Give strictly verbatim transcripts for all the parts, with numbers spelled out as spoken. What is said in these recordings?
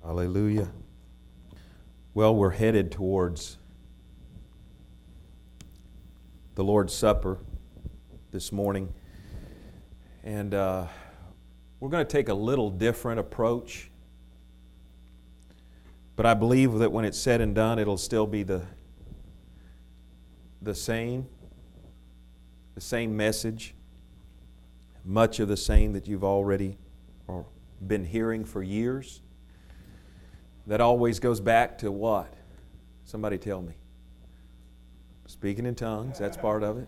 Hallelujah. Well, we're headed towards the Lord's Supper this morning. And uh, we're going to take a little different approach. But I believe that when it's said and done, it'll still be the, the same, the same message, much of the same that you've already or been hearing for years. That always goes back to what? Somebody tell me. Speaking in tongues, that's part of it.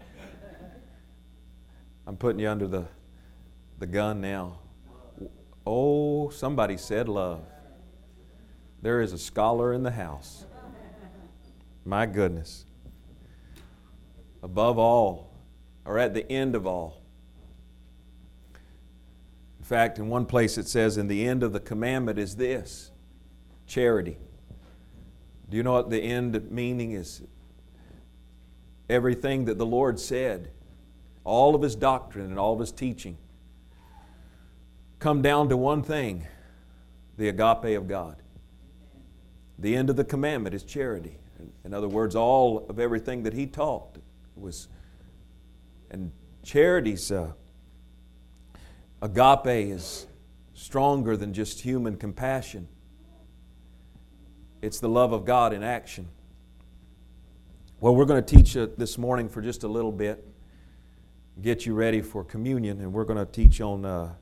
I'm putting you under the, the gun now. Oh, somebody said love. There is a scholar in the house. My goodness. Above all, or at the end of all. In fact, in one place it says, in the end of the commandment is this, charity. Do you know what the end meaning is? Everything that the Lord said, all of His doctrine and all of His teaching, come down to one thing, the agape of God. The end of the commandment is charity. In other words, all of everything that He taught was, and charity's uh, agape is stronger than just human compassion. It's the love of God in action. Well, we're going to teach it this morning for just a little bit, get you ready for communion, and we're going to teach on uh,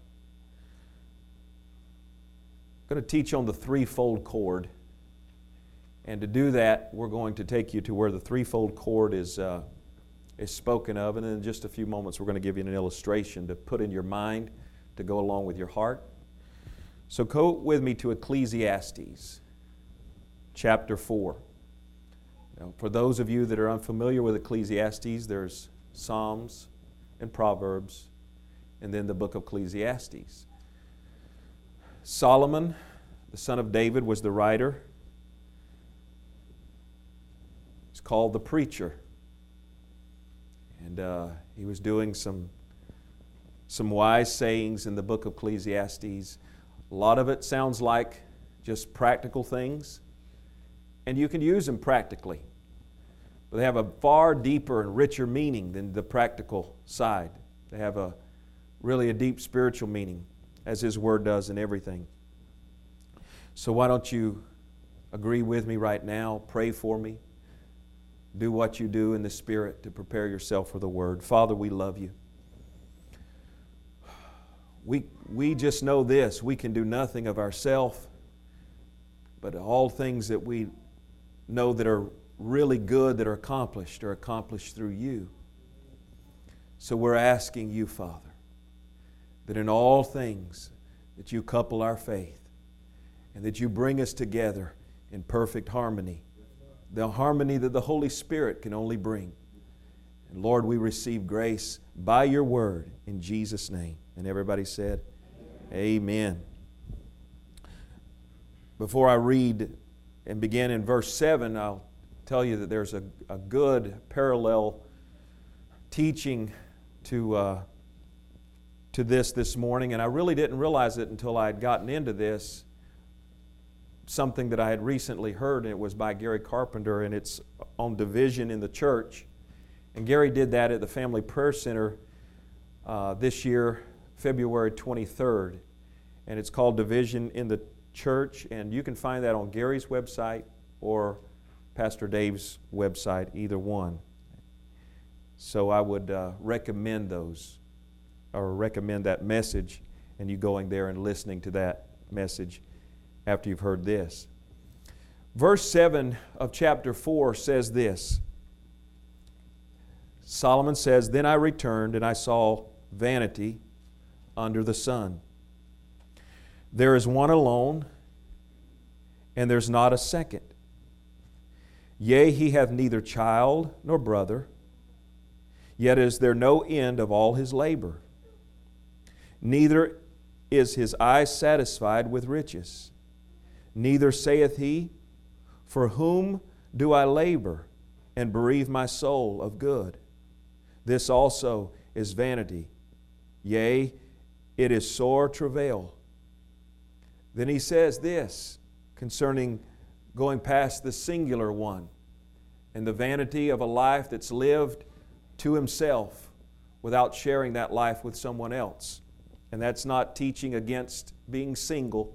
going to teach on the threefold cord. And to do that, we're going to take you to where the threefold cord is uh, is spoken of, and in just a few moments, we're going to give you an illustration to put in your mind to go along with your heart. So go with me to Ecclesiastes. Chapter four. Now, for those of you that are unfamiliar with Ecclesiastes, there's Psalms and Proverbs, and then the book of Ecclesiastes. Solomon, the son of David, was the writer. He's called the preacher. And uh, he was doing some, some wise sayings in the book of Ecclesiastes. A lot of it sounds like just practical things. And you can use them practically. But they have a far deeper and richer meaning than the practical side. They have a really a deep spiritual meaning, as His Word does in everything. So why don't you agree with me right now? Pray for me. Do what you do in the Spirit to prepare yourself for the Word. Father, we love You. We, we just know this. We can do nothing of ourselves, but all things that we know that are really good, that are accomplished, are accomplished through You. So we're asking You, Father, that in all things that You couple our faith and that You bring us together in perfect harmony, the harmony that the Holy Spirit can only bring. And Lord, we receive grace by Your Word in Jesus' name. And everybody said, Amen. Amen. Before I read and begin in verse seven, I'll tell you that there's a, a good parallel teaching to, uh, to this this morning, and I really didn't realize it until I had gotten into this, something that I had recently heard, and it was by Gary Carpenter, and it's on division in the church. And Gary did that at the Family Prayer Center uh, this year, February twenty-third, and it's called Division in the Church, and you can find that on Gary's website or Pastor Dave's website, either one. So I would uh, recommend those, or recommend that message, and you going there and listening to that message after you've heard this. Verse seven of chapter four says this. Solomon says, "Then I returned and I saw vanity under the sun. There is one alone, and there's not a second. Yea, he hath neither child nor brother, yet is there no end of all his labor. Neither is his eye satisfied with riches. Neither saith he, For whom do I labor and bereave my soul of good? This also is vanity. Yea, it is sore travail." Then he says this, concerning going past the singular one and the vanity of a life that's lived to himself without sharing that life with someone else. And that's not teaching against being single.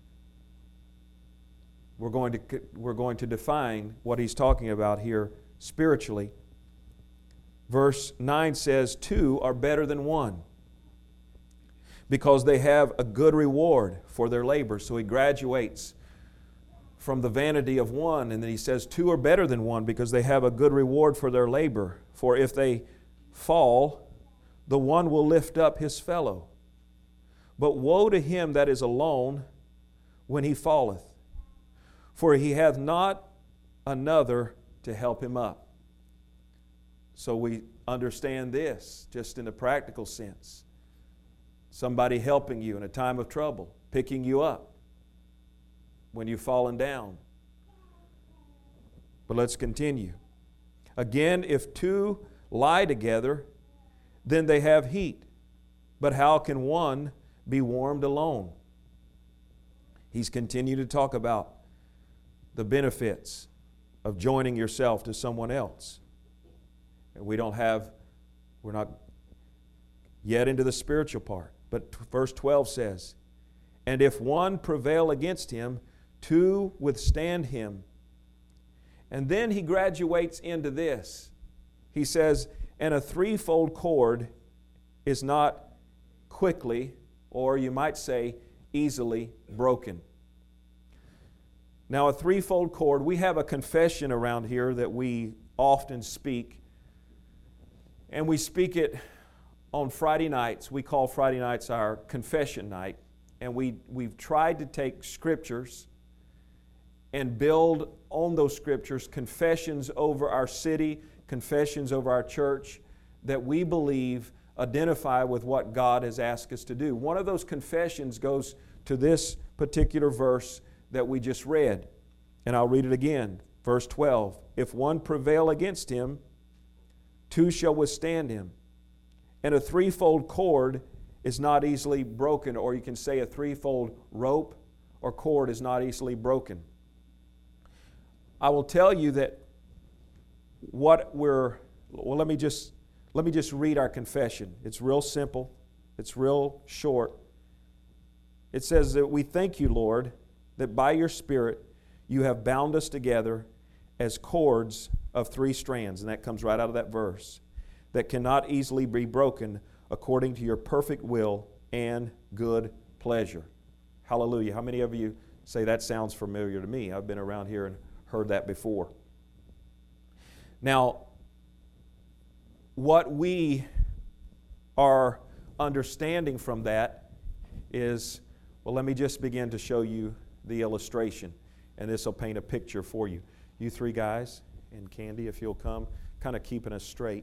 We're going to, we're going to define what he's talking about here spiritually. Verse nine says, two are better than one, because they have a good reward for their labor. So he graduates from the vanity of one, and then he says two are better than one because they have a good reward for their labor. For if they fall, the one will lift up his fellow. But woe to him that is alone when he falleth, for he hath not another to help him up. So we understand this just in a practical sense. Somebody helping you in a time of trouble, picking you up when you've fallen down. But let's continue. Again, if two lie together, then they have heat. But how can one be warmed alone? He's continued to talk about the benefits of joining yourself to someone else. And we don't have, we're not yet into the spiritual part. But verse twelve says, and if one prevail against him, two withstand him. And then he graduates into this. He says, and a threefold cord is not quickly, or you might say easily, broken. Now, a threefold cord, we have a confession around here that we often speak. And we speak it on Friday nights. We call Friday nights our confession night. And we, we've tried to take scriptures and build on those scriptures confessions over our city, confessions over our church that we believe identify with what God has asked us to do. One of those confessions goes to this particular verse that we just read. And I'll read it again. Verse twelve. If one prevail against him, two shall withstand him. And a threefold cord is not easily broken, or you can say a threefold rope or cord is not easily broken. I will tell you that what we're, well, let me just, let me just read our confession. It's real simple. It's real short. It says that we thank you, Lord, that by your Spirit you have bound us together as cords of three strands. And that comes right out of that verse. That cannot easily be broken according to your perfect will and good pleasure. Hallelujah. How many of you say that sounds familiar to me? I've been around here and heard that before. Now, what we are understanding from that is, well, let me just begin to show you the illustration, and this will paint a picture for you. You three guys, and Candy, if you'll come, kind of keeping us straight.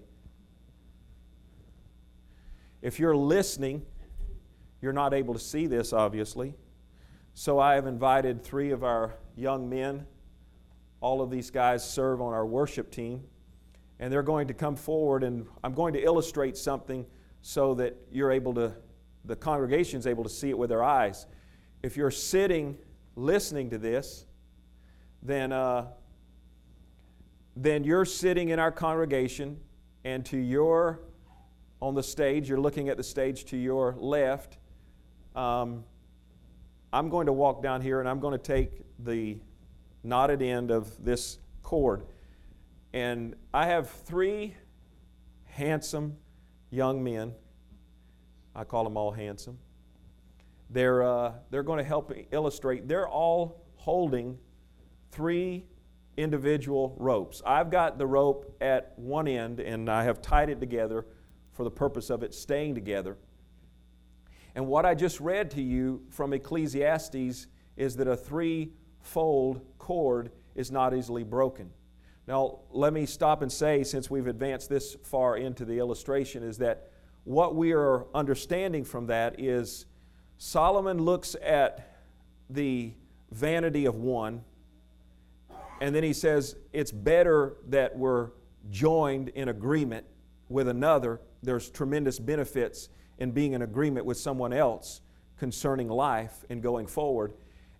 If you're listening, you're not able to see this, obviously. So I have invited three of our young men. All of these guys serve on our worship team. And they're going to come forward, and I'm going to illustrate something so that you're able to, the congregation's able to see it with their eyes. If you're sitting listening to this, then, uh, then you're sitting in our congregation, and to your on the stage, you're looking at the stage to your left. Um, I'm going to walk down here and I'm going to take the knotted end of this cord. And I have three handsome young men. I call them all handsome. They're, uh, they're going to help illustrate. They're all holding three individual ropes. I've got the rope at one end and I have tied it together for the purpose of it staying together. And what I just read to you from Ecclesiastes is that a three-fold cord is not easily broken. Now, let me stop and say, since we've advanced this far into the illustration, is that what we are understanding from that is Solomon looks at the vanity of one, and then he says it's better that we're joined in agreement with another. There's tremendous benefits in being in agreement with someone else concerning life and going forward.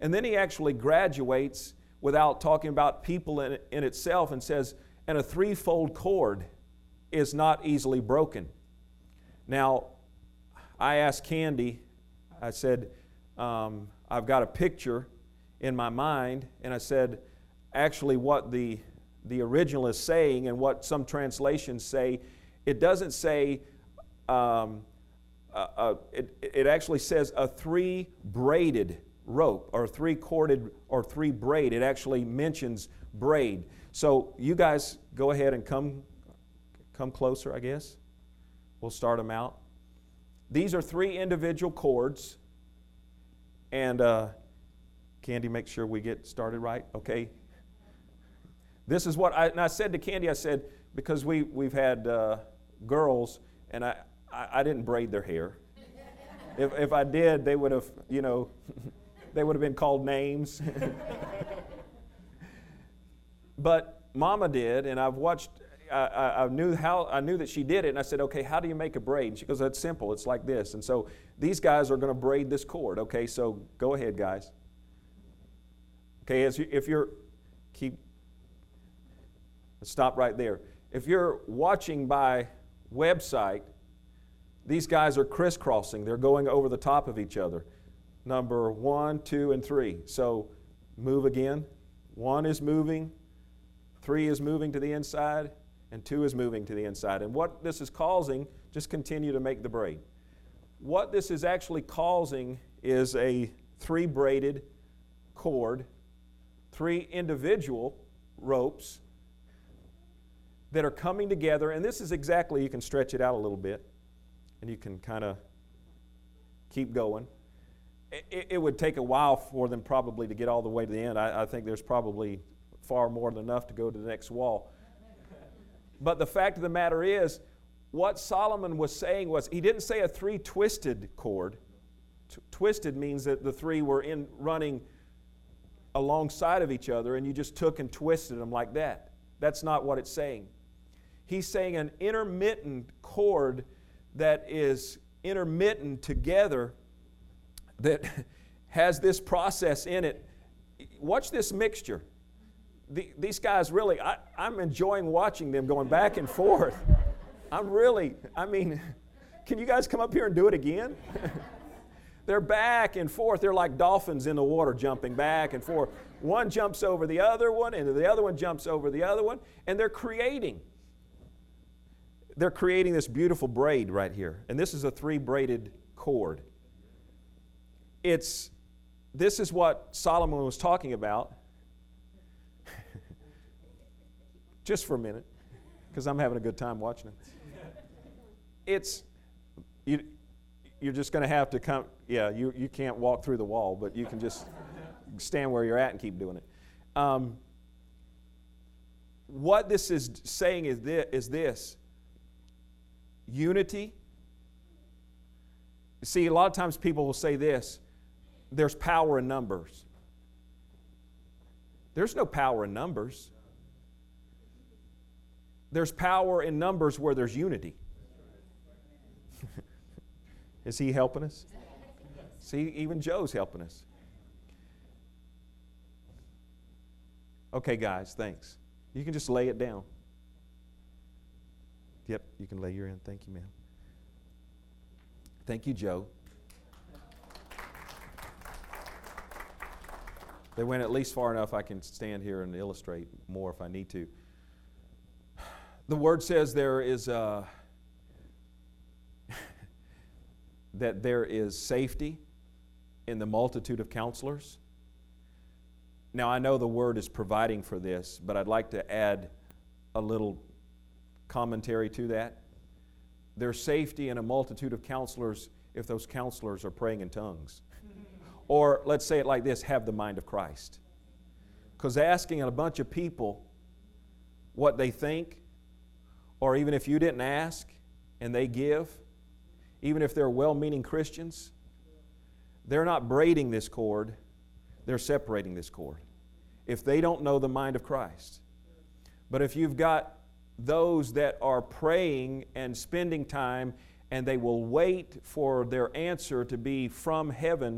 And then he actually graduates without talking about people in, in itself and says, and a threefold cord is not easily broken. Now, I asked Candy, I said, um, I've got a picture in my mind, and I said, actually what the, the original is saying and what some translations say, it doesn't say, um, uh, uh, it, it actually says a three braided rope or three corded or three braid. It actually mentions braid. So you guys go ahead and come, come closer, I guess. We'll start them out. These are three individual cords. And uh, Candy, make sure we get started right, okay? This is what I, and I said to Candy, I said, because we, we've had uh, girls, and I, I, I didn't braid their hair. If, if I did, they would have, you know, they would have been called names. But Mama did, and I've watched, I, I, I knew how, I knew that she did it, and I said, okay, how do you make a braid? And she goes, that's simple, it's like this. And so these guys are going to braid this cord, okay? So go ahead, guys. Okay, as you, if you're, keep, stop right there. If you're watching by website, these guys are crisscrossing. They're going over the top of each other. Number one, two, and three. So move again. One is moving, three is moving to the inside, and two is moving to the inside. And what this is causing, just continue to make the braid. What this is actually causing is a three braided cord, three individual ropes that are coming together. And this is exactly, you can stretch it out a little bit, and you can kind of keep going. It, it would take a while for them probably to get all the way to the end. I, I think there's probably far more than enough to go to the next wall. But the fact of the matter is, what Solomon was saying was, he didn't say a three twisted cord. T- twisted means that the three were in running alongside of each other and you just took and twisted them like that. That's not what it's saying. He's saying an intermittent cord that is intermittent together, that has this process in it. Watch this mixture. The, these guys really, I, I'm enjoying watching them going back and forth. I'm really, I mean, can you guys come up here and do it again? They're back and forth. They're like dolphins in the water jumping back and forth. One jumps over the other one, and the other one jumps over the other one, and they're creating. They're creating this beautiful braid right here. And this is a three-braided cord. It's, this is what Solomon was talking about. Just for a minute, because I'm having a good time watching it. It's, you, you're just going to have to come, yeah, you, you can't walk through the wall, but you can just stand where you're at and keep doing it. Um, what this is saying is this, is this. Unity. See, a lot of times people will say this, there's power in numbers. There's no power in numbers. There's power in numbers where there's unity. Is he helping us? See, even Joe's helping us. Okay, guys, thanks. You can just lay it down. Yep, you can lay your in. Thank you, ma'am. Thank you, Joe. They went at least far enough I can stand here and illustrate more if I need to. The Word says there is uh, that there is safety in the multitude of counselors. Now, I know the Word is providing for this, but I'd like to add a little commentary to that. There's safety in a multitude of counselors if those counselors are praying in tongues. Or, let's say it like this, have the mind of Christ. Because asking a bunch of people what they think, or even if you didn't ask and they give, even if they're well-meaning Christians, they're not braiding this cord, they're separating this cord. If they don't know the mind of Christ. But if you've got those that are praying and spending time and they will wait for their answer to be from heaven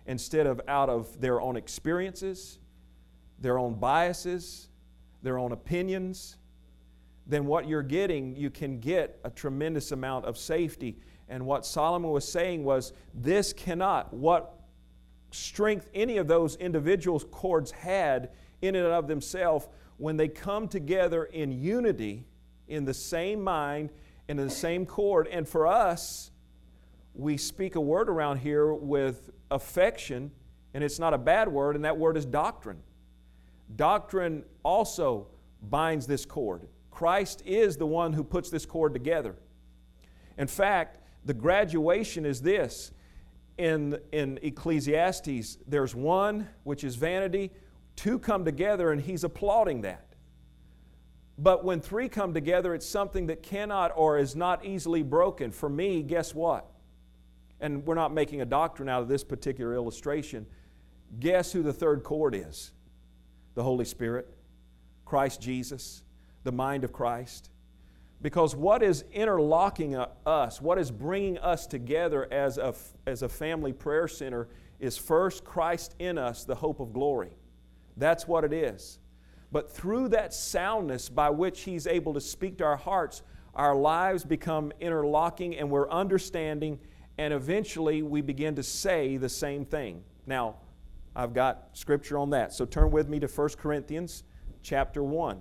instead of out of their own experiences, their own biases, their own opinions, then what you're getting, you can get a tremendous amount of safety. And what Solomon was saying was, this cannot, what strength any of those individuals' cords had in and of themselves, when they come together in unity, in the same mind, and in the same cord. And for us, we speak a word around here with affection, and it's not a bad word, and that word is doctrine. Doctrine also binds this cord. Christ is the one who puts this cord together. In fact, the graduation is this. In, in Ecclesiastes, there's one, which is vanity. Two come together, and he's applauding that. But when three come together, it's something that cannot or is not easily broken. For me, guess what? And we're not making a doctrine out of this particular illustration. Guess who the third cord is? The Holy Spirit, Christ Jesus, the mind of Christ. Because what is interlocking us, what is bringing us together as a, as a family prayer center is first Christ in us, the hope of glory. That's what it is. But through that soundness by which He's able to speak to our hearts, our lives become interlocking and we're understanding, and eventually we begin to say the same thing. Now, I've got scripture on that. So turn with me to First Corinthians chapter one.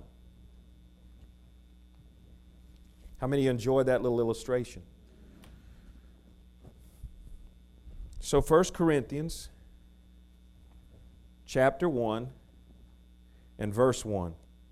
How many enjoyed that little illustration? So First Corinthians chapter one and verse one.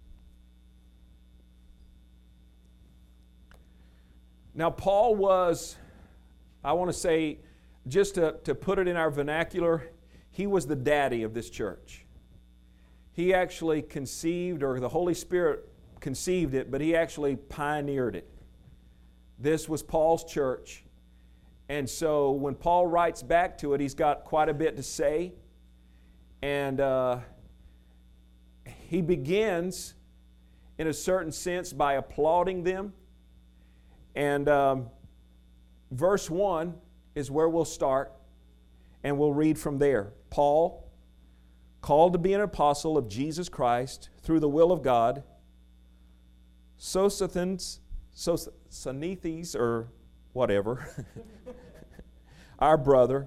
Now Paul was, I want to say, just to, to put it in our vernacular, he was the daddy of this church. He actually conceived, or the Holy Spirit conceived it, but he actually pioneered it. This was Paul's church. And so when Paul writes back to it, he's got quite a bit to say. And uh, he begins, in a certain sense, by applauding them. And um, verse one is where we'll start, and we'll read from there. Paul, called to be an apostle of Jesus Christ through the will of God, Sosthenes, Sosthenes, or whatever, our brother,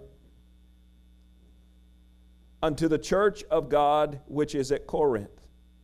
unto the church of God which is at Corinth,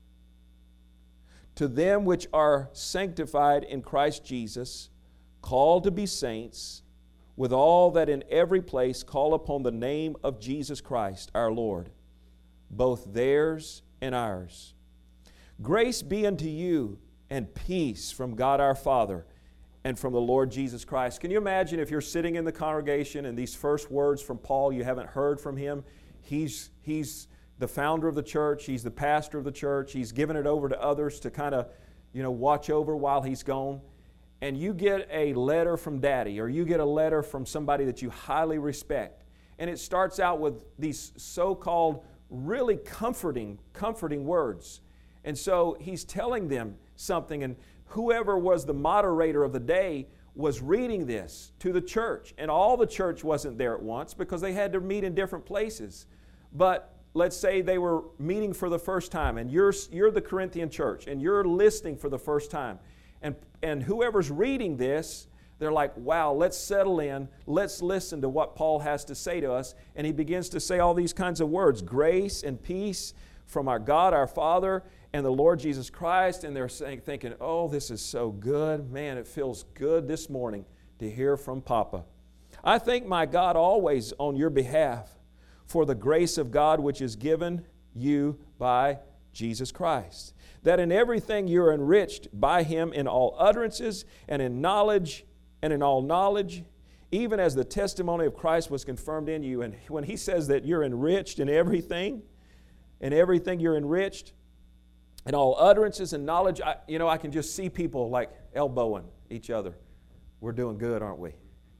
to them which are sanctified in Christ Jesus, called to be saints, with all that in every place call upon the name of Jesus Christ our Lord, both theirs and ours. Grace be unto you and peace from God our Father and from the Lord Jesus Christ. Can you imagine if you're sitting in the congregation and these first words from Paul, you haven't heard from him? He's, he's the founder of the church. He's the pastor of the church. He's given it over to others to kind of, you know, watch over while he's gone. And you get a letter from Daddy, or you get a letter from somebody that you highly respect. And it starts out with these so-called really comforting, comforting words. And so he's telling them something, and whoever was the moderator of the day was reading this to the church. And all the church wasn't there at once because they had to meet in different places. But let's say they were meeting for the first time, and you're, you're the Corinthian church, and you're listening for the first time. And, and whoever's reading this, they're like, wow, let's settle in. Let's listen to what Paul has to say to us. And he begins to say all these kinds of words, grace and peace from our God, our Father, and the Lord Jesus Christ. And they're saying, thinking, oh, this is so good. Man, it feels good this morning to hear from Papa. I thank my God always on your behalf for the grace of God which is given you by Jesus Christ, that in everything you're enriched by Him in all utterances and in knowledge and in all knowledge, even as the testimony of Christ was confirmed in you. And when he says that you're enriched in everything, in everything you're enriched, in all utterances and knowledge, I, you know, I can just see people like elbowing each other. We're doing good, aren't we?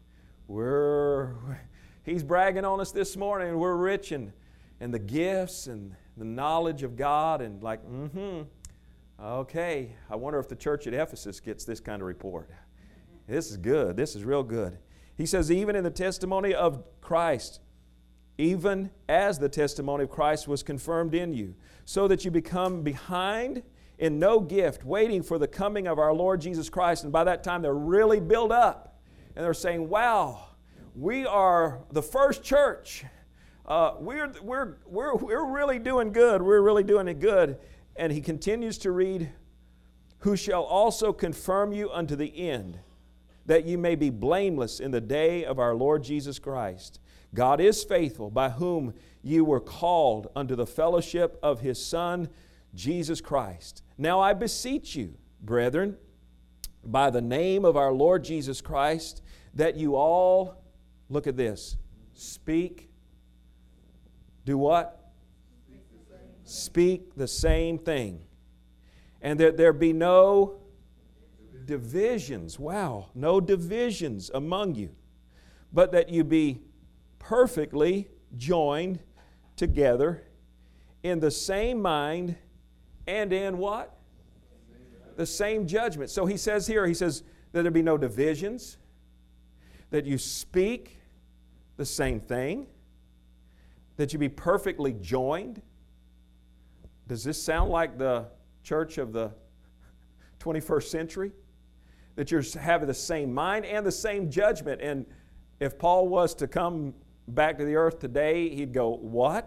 We're, he's bragging on us this morning, and we're rich in, in the gifts and the knowledge of God, and like, mm-hmm, okay, I wonder if the church at Ephesus gets this kind of report. This is good. This is real good. He says, even in the testimony of Christ, even as the testimony of Christ was confirmed in you, so that you become behind in no gift, waiting for the coming of our Lord Jesus Christ. And by that time, they're really built up. And they're saying, wow, we are the first church. Uh, we're, we're, we're, we're really doing good. We're really doing it good. And he continues to read, who shall also confirm you unto the end, that you may be blameless in the day of our Lord Jesus Christ. God is faithful, by whom you were called unto the fellowship of His Son, Jesus Christ. Now I beseech you, brethren, by the name of our Lord Jesus Christ, that you all, look at this, speak, do what? Speak the same thing. And that there be no divisions, wow, no divisions among you, but that you be perfectly joined together in the same mind and in what? The same judgment. So he says here, he says that there be no divisions, that you speak the same thing, that you be perfectly joined. Does this sound like the church of the twenty-first century? That you're having the same mind and the same judgment. And if Paul was to come back to the earth today, he'd go, what?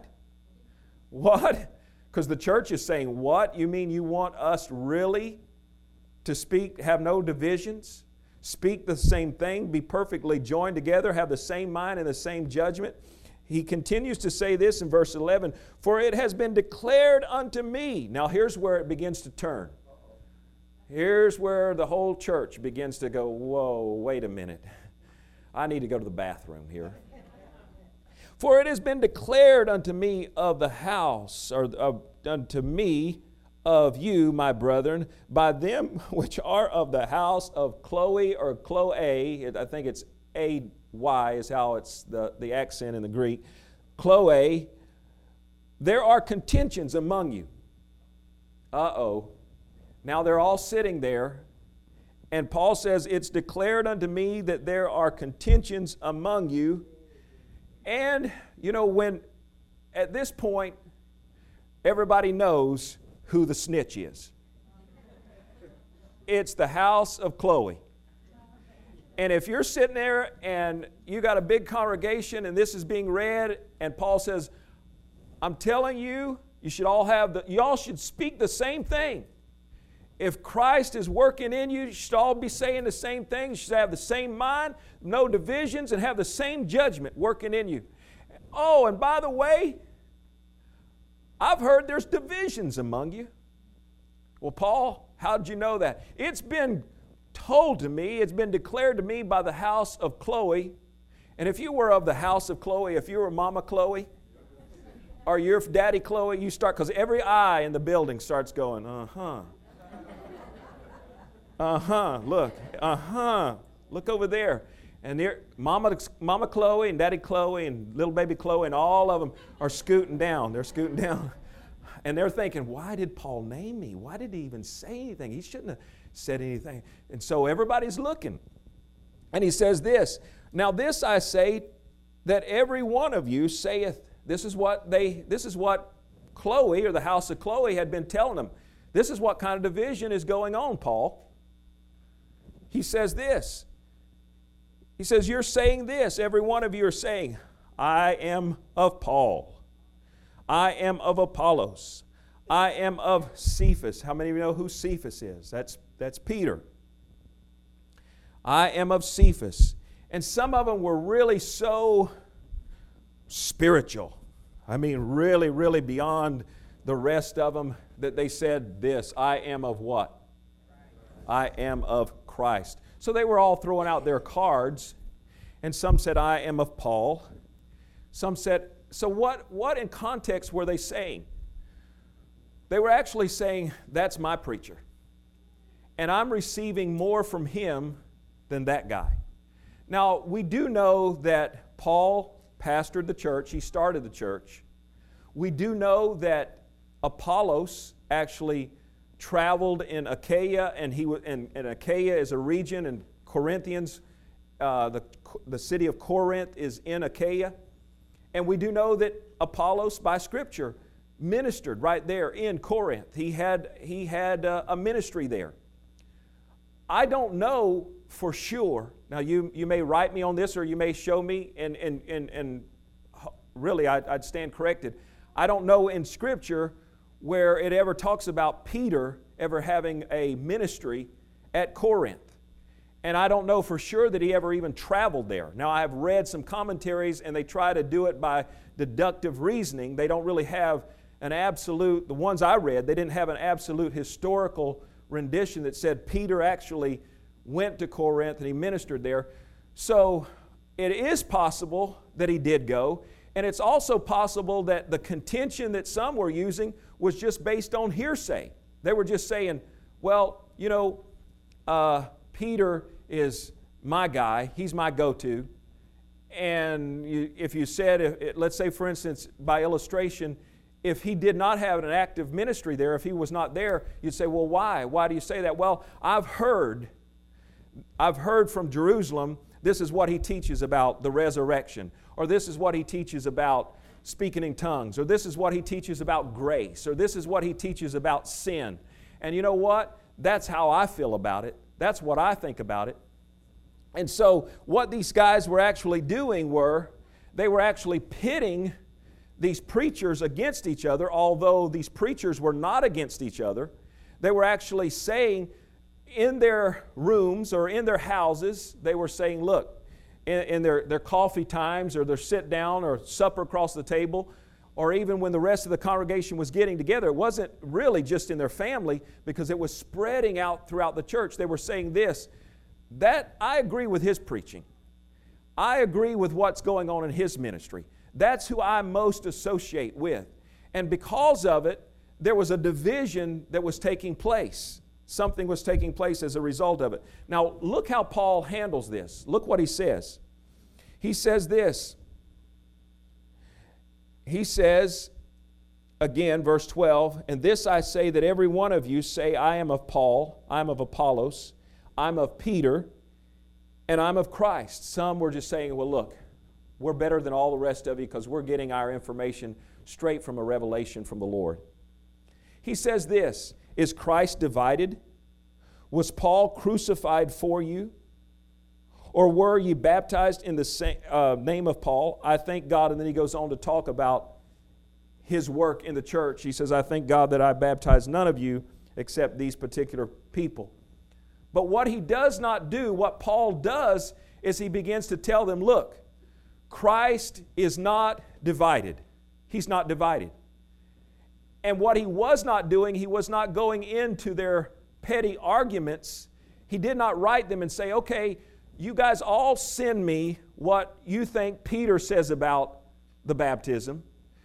What? Because the church is saying, what? You mean you want us really to speak, have no divisions, speak the same thing, be perfectly joined together, have the same mind and the same judgment? He continues to say this in verse eleven, for it has been declared unto me. Now here's where it begins to turn. Here's where the whole church begins to go, whoa, wait a minute. I need to go to the bathroom here. For it has been declared unto me of the house, or uh, unto me of you, my brethren, by them which are of the house of Chloe or Chloe, I think it's A Y is how it's the, the accent in the Greek, Chloe, there are contentions among you. Uh-oh. Now they're all sitting there, and Paul says, it's declared unto me that there are contentions among you. And, you know, when at this point, everybody knows who the snitch is. It's the house of Chloe. And if you're sitting there and you got a big congregation and this is being read, and Paul says, I'm telling you, you should all have the, you all should speak the same thing. If Christ is working in you, you should all be saying the same thing. You should have the same mind, no divisions, and have the same judgment working in you. Oh, and by the way, I've heard there's divisions among you. Well, Paul, how did you know that? It's been told to me, it's been declared to me by the house of Chloe. And if you were of the house of Chloe, if you were Mama Chloe, or you're Daddy Chloe, you start, because every eye in the building starts going, uh-huh. Uh-huh, look, uh-huh, look over there. And there, Mama, Mama Chloe and Daddy Chloe and little baby Chloe and all of them are scooting down. They're scooting down. And they're thinking, why did Paul name me? Why did he even say anything? He shouldn't have said anything. And so everybody's looking. And he says this, now this I say, that every one of you saith, this is what they, this is what Chloe or the house of Chloe had been telling them. This is what kind of division is going on, Paul. He says this. He says, you're saying this. Every one of you are saying, I am of Paul. I am of Apollos. I am of Cephas. How many of you know who Cephas is? That's, that's Peter. I am of Cephas. And some of them were really so spiritual. I mean, really, really beyond the rest of them that they said this, I am of what? I am of Christ. So they were all throwing out their cards, and some said, I am of Paul. Some said, so what, what in context were they saying? They were actually saying, that's my preacher. And I'm receiving more from him than that guy. Now, we do know that Paul pastored the church. He started the church. We do know that Apollos actually traveled in Achaia, and he was, and, and Achaia is a region, and Corinthians, uh, the, the city of Corinth is in Achaia. And we do know that Apollos, by Scripture, ministered right there in Corinth. He had, he had uh, a ministry there. I don't know for sure. Now, you, you may write me on this or you may show me, and, and, and, and really I'd, I'd stand corrected. I don't know in Scripture where it ever talks about Peter ever having a ministry at Corinth. And I don't know for sure that he ever even traveled there. Now, I have read some commentaries and they try to do it by deductive reasoning. They don't really have an absolute, the ones I read, they didn't have an absolute historical rendition that said Peter actually went to Corinth and he ministered there. So it is possible that he did go, and it's also possible that the contention that some were using was just based on hearsay. They were just saying, well, you know, uh, Peter is my guy, he's my go-to, and you, if you said, if, let's say for instance, by illustration, if he did not have an active ministry there, if he was not there, you'd say, well, why? Why do you say that? Well, I've heard, I've heard from Jerusalem, this is what he teaches about the resurrection, or this is what he teaches about speaking in tongues, or this is what he teaches about grace, or this is what he teaches about sin. And you know what? That's how I feel about it. That's what I think about it. And so what these guys were actually doing were, they were actually pitting these preachers against each other, although these preachers were not against each other. They were actually saying in their rooms or in their houses, they were saying, look, in, in their, their coffee times or their sit down or supper across the table, or even when the rest of the congregation was getting together, it wasn't really just in their family because it was spreading out throughout the church. They were saying this, that I agree with his preaching. I agree with what's going on in his ministry. That's who I most associate with. And because of it, there was a division that was taking place. Something was taking place as a result of it. Now, look how Paul handles this. Look what he says. He says this. He says, again, verse twelve, and this I say that every one of you say, I am of Paul, I am of Apollos, I'm of Peter, and I'm of Christ. Some were just saying, well, look, we're better than all the rest of you because we're getting our information straight from a revelation from the Lord. He says this, is Christ divided? Was Paul crucified for you? Or were you baptized in the same, uh, name of Paul? I thank God. And then he goes on to talk about his work in the church. He says, I thank God that I baptized none of you except these particular people. But what he does not do, what Paul does, is he begins to tell them, look, Christ is not divided. He's not divided. And what he was not doing, he was not going into their petty arguments. He did not write them and say, okay, you guys all send me what you think Peter says about the baptism.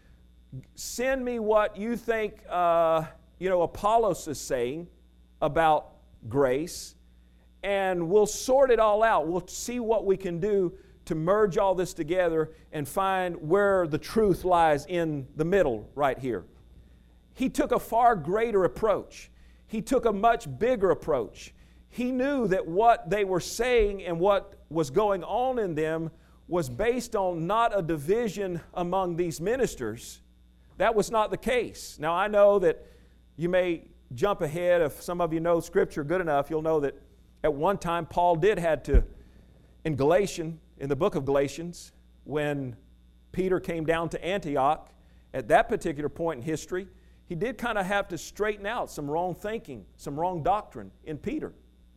Send me what you think uh, you know, Apollos is saying about grace, and we'll sort it all out. We'll see what we can do to merge all this together and find where the truth lies in the middle right here. He took a far greater approach. He took a much bigger approach. He knew that what they were saying and what was going on in them was based on not a division among these ministers. That was not the case. Now, I know that you may jump ahead. If some of you know Scripture good enough, you'll know that at one time Paul did had to, in Galatians, in the book of Galatians, when Peter came down to Antioch, at that particular point in history, he did kind of have to straighten out some wrong thinking, some wrong doctrine in Peter.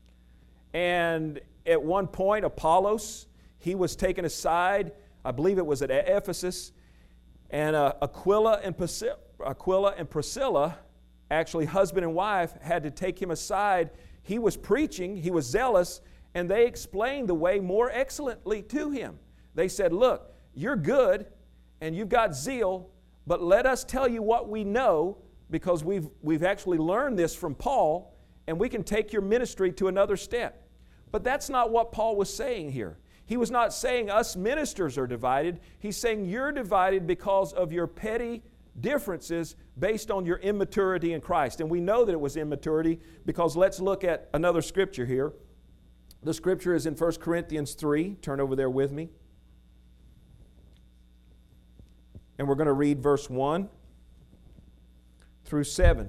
And at one point, Apollos, he was taken aside, I believe it was at Ephesus, and uh, Aquila and Priscilla, Aquila and Priscilla, actually husband and wife, had to take him aside. He was preaching, he was zealous, and they explained the way more excellently to him. They said, look, you're good, and you've got zeal, but let us tell you what we know, because we've, we've actually learned this from Paul, and we can take your ministry to another step. But that's not what Paul was saying here. He was not saying us ministers are divided. He's saying you're divided because of your petty differences based on your immaturity in Christ. And we know that it was immaturity because let's look at another scripture here. The scripture is in First Corinthians three. Turn over there with me. And we're going to read verse one through seven.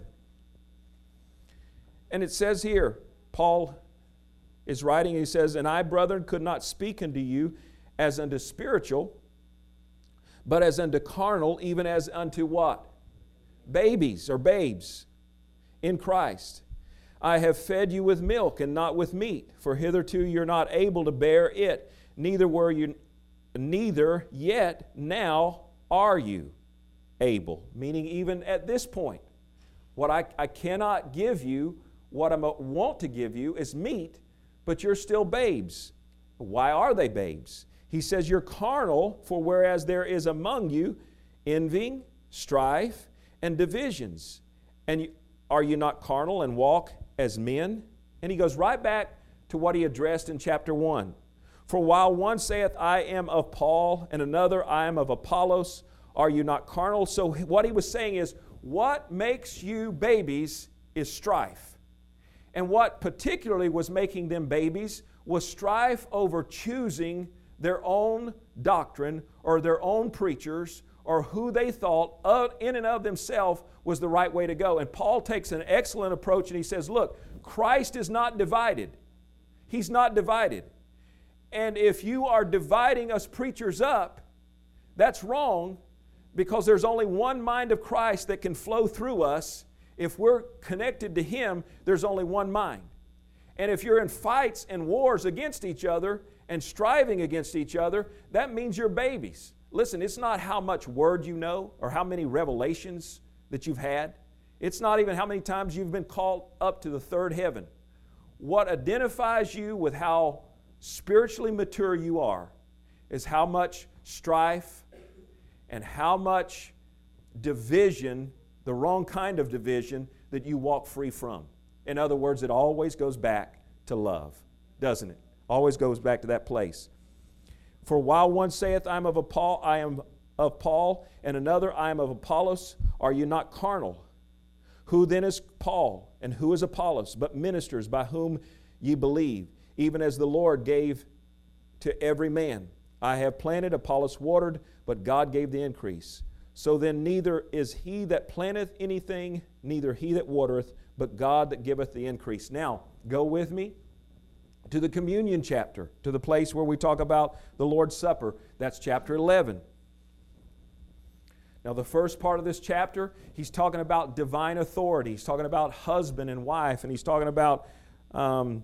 And it says here, Paul is writing, he says, "And I, brethren, could not speak unto you as unto spiritual, but as unto carnal, even as unto" what? Babies or babes in Christ. "I have fed you with milk and not with meat, for hitherto you're not able to bear it, neither were you, neither yet now are you able." Meaning even at this point, what I, I cannot give you, what I want to give you is meat, but you're still babes. Why are they babes? He says, "You're carnal, for whereas there is among you envying, strife, and divisions, and you, are you not carnal and walk as men?" And he goes right back to what he addressed in chapter one. "For while one saith, I am of Paul, and another, I am of Apollos, are you not carnal?" So what he was saying is, what makes you babies is strife. And what particularly was making them babies was strife over choosing their own doctrine or their own preachers or who they thought of, in and of themselves was the right way to go. And Paul takes an excellent approach and he says, look, Christ is not divided. He's not divided. And if you are dividing us preachers up, that's wrong, because there's only one mind of Christ that can flow through us. If we're connected to Him, there's only one mind. And if you're in fights and wars against each other and striving against each other, that means you're babies. Listen, it's not how much word you know or how many revelations that you've had. It's not even how many times you've been called up to the third heaven. What identifies you with how spiritually mature you are is how much strife and how much division, the wrong kind of division, that you walk free from. In other words, it always goes back to love, doesn't it? Always goes back to that place. "For while one saith, I am of Paul, I am of Paul, and another, I am of Apollos, are you not carnal? Who then is Paul, and who is Apollos, but ministers by whom ye believe, even as the Lord gave to every man? I have planted, Apollos watered, but God gave the increase. So then neither is he that planteth anything, neither he that watereth, but God that giveth the increase." Now, go with me to the communion chapter, to the place where we talk about the Lord's Supper. That's chapter eleven. Now, the first part of this chapter, he's talking about divine authority. He's talking about husband and wife, and he's talking about um,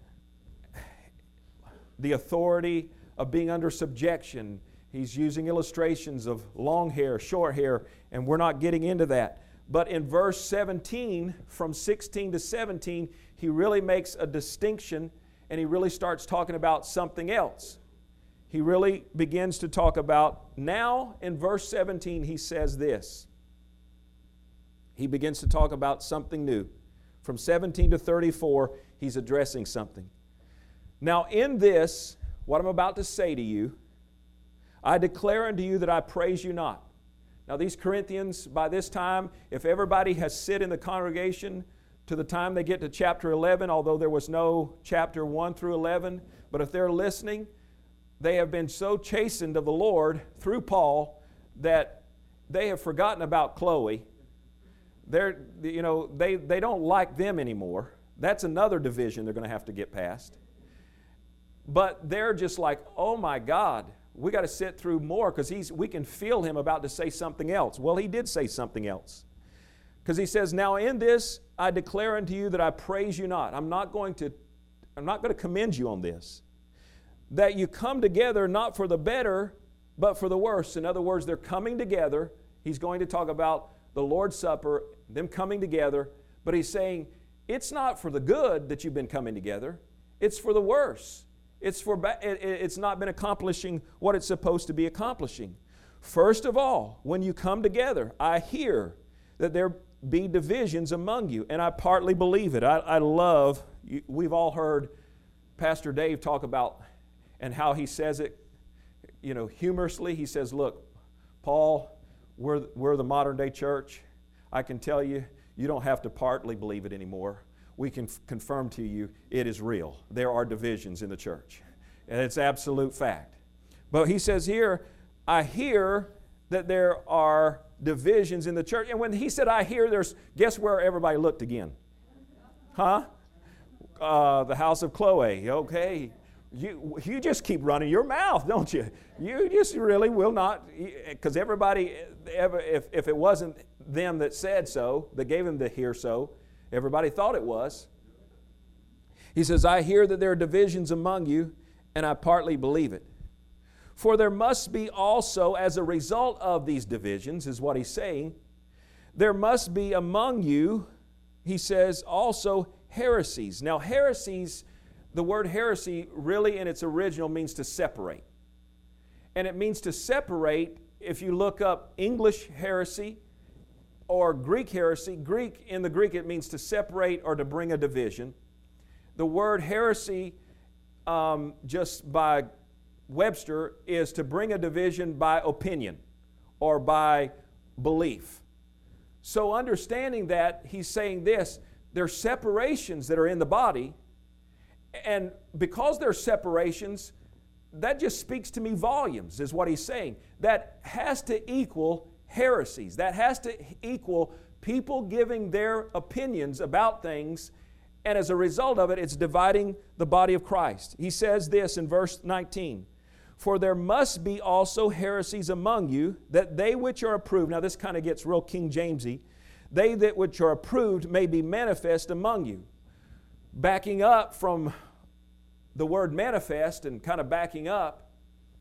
the authority of being under subjection. He's using illustrations of long hair, short hair, and we're not getting into that. But in verse seventeen, from sixteen to seventeen, he really makes a distinction, and he really starts talking about something else. He really begins to talk about, now in verse seventeen, he says this. He begins to talk about something new. From seventeen to thirty-four, he's addressing something. "Now in this, what I'm about to say to you, I declare unto you that I praise you not." Now these Corinthians, by this time, if everybody has sit in the congregation to the time they get to chapter eleven, although there was no chapter one through eleven, but if they're listening, they have been so chastened of the Lord through Paul that they have forgotten about Chloe. They're, you know, they, they don't like them anymore. That's another division they're going to have to get past. But they're just like, oh my God, we got to sit through more because he's we can feel him about to say something else. Well, he did say something else. Because he says, "Now in this I declare unto you that I praise you not." I'm not going to, I'm not going to commend you on this. "That you come together not for the better, but for the worse." In other words, they're coming together. He's going to talk about the Lord's Supper, them coming together. But he's saying, it's not for the good that you've been coming together. It's for the worse. It's, for, it's not been accomplishing what it's supposed to be accomplishing. "First of all, when you come together, I hear that there be divisions among you, and I partly believe it." I, I love, we've all heard Pastor Dave talk about, and how he says it, you know, humorously. He says, look, Paul, we're, we're the modern day church. I can tell you, you don't have to partly believe it anymore. We can f- confirm to you it is real. There are divisions in the church. And it's absolute fact. But he says here, I hear that there are divisions in the church. And when he said, I hear there's, guess where everybody looked again? Huh? Uh, the house of Chloe. Okay. You, you just keep running your mouth, don't you? You just really will not, because everybody, if, if it wasn't them that said so, that gave him the hear so, everybody thought it was. He says, I hear that there are divisions among you, and I partly believe it. For there must be also, as a result of these divisions, is what he's saying, there must be among you, he says, also heresies. Now, heresies, the word heresy really in its original means to separate. And it means to separate, if you look up English heresy or Greek heresy, Greek, in the Greek it means to separate or to bring a division. The word heresy, um, just by Webster, is to bring a division by opinion or by belief. So understanding that, he's saying this, there's separations that are in the body, and because there's separations, that just speaks to me volumes, is what he's saying. That has to equal heresies. That has to equal people giving their opinions about things, and as a result of it, it's dividing the body of Christ. He says this in verse nineteen, for there must be also heresies among you, that they which are approved, now this kind of gets real King Jamesy, they that which are approved may be manifest among you. Backing up from the word manifest and kind of backing up,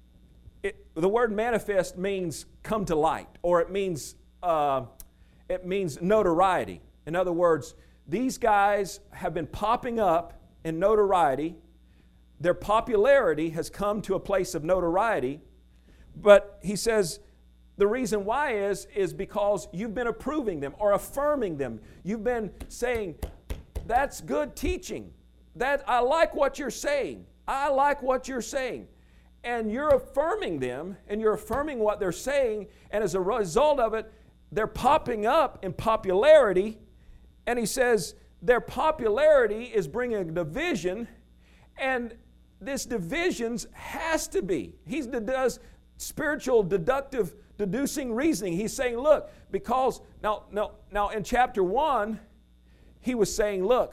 it, the word manifest means come to light, or it means, uh, it means notoriety. In other words, these guys have been popping up in notoriety. Their popularity has come to a place of notoriety, but he says the reason why is, is because you've been approving them or affirming them. You've been saying, that's good teaching. That I like what you're saying. I like what you're saying. And you're affirming them, and you're affirming what they're saying, and as a result of it, they're popping up in popularity, and he says their popularity is bringing a division, and this divisions has to be. He does spiritual deductive deducing reasoning. He's saying, look, because now, now, now in chapter one, he was saying, look,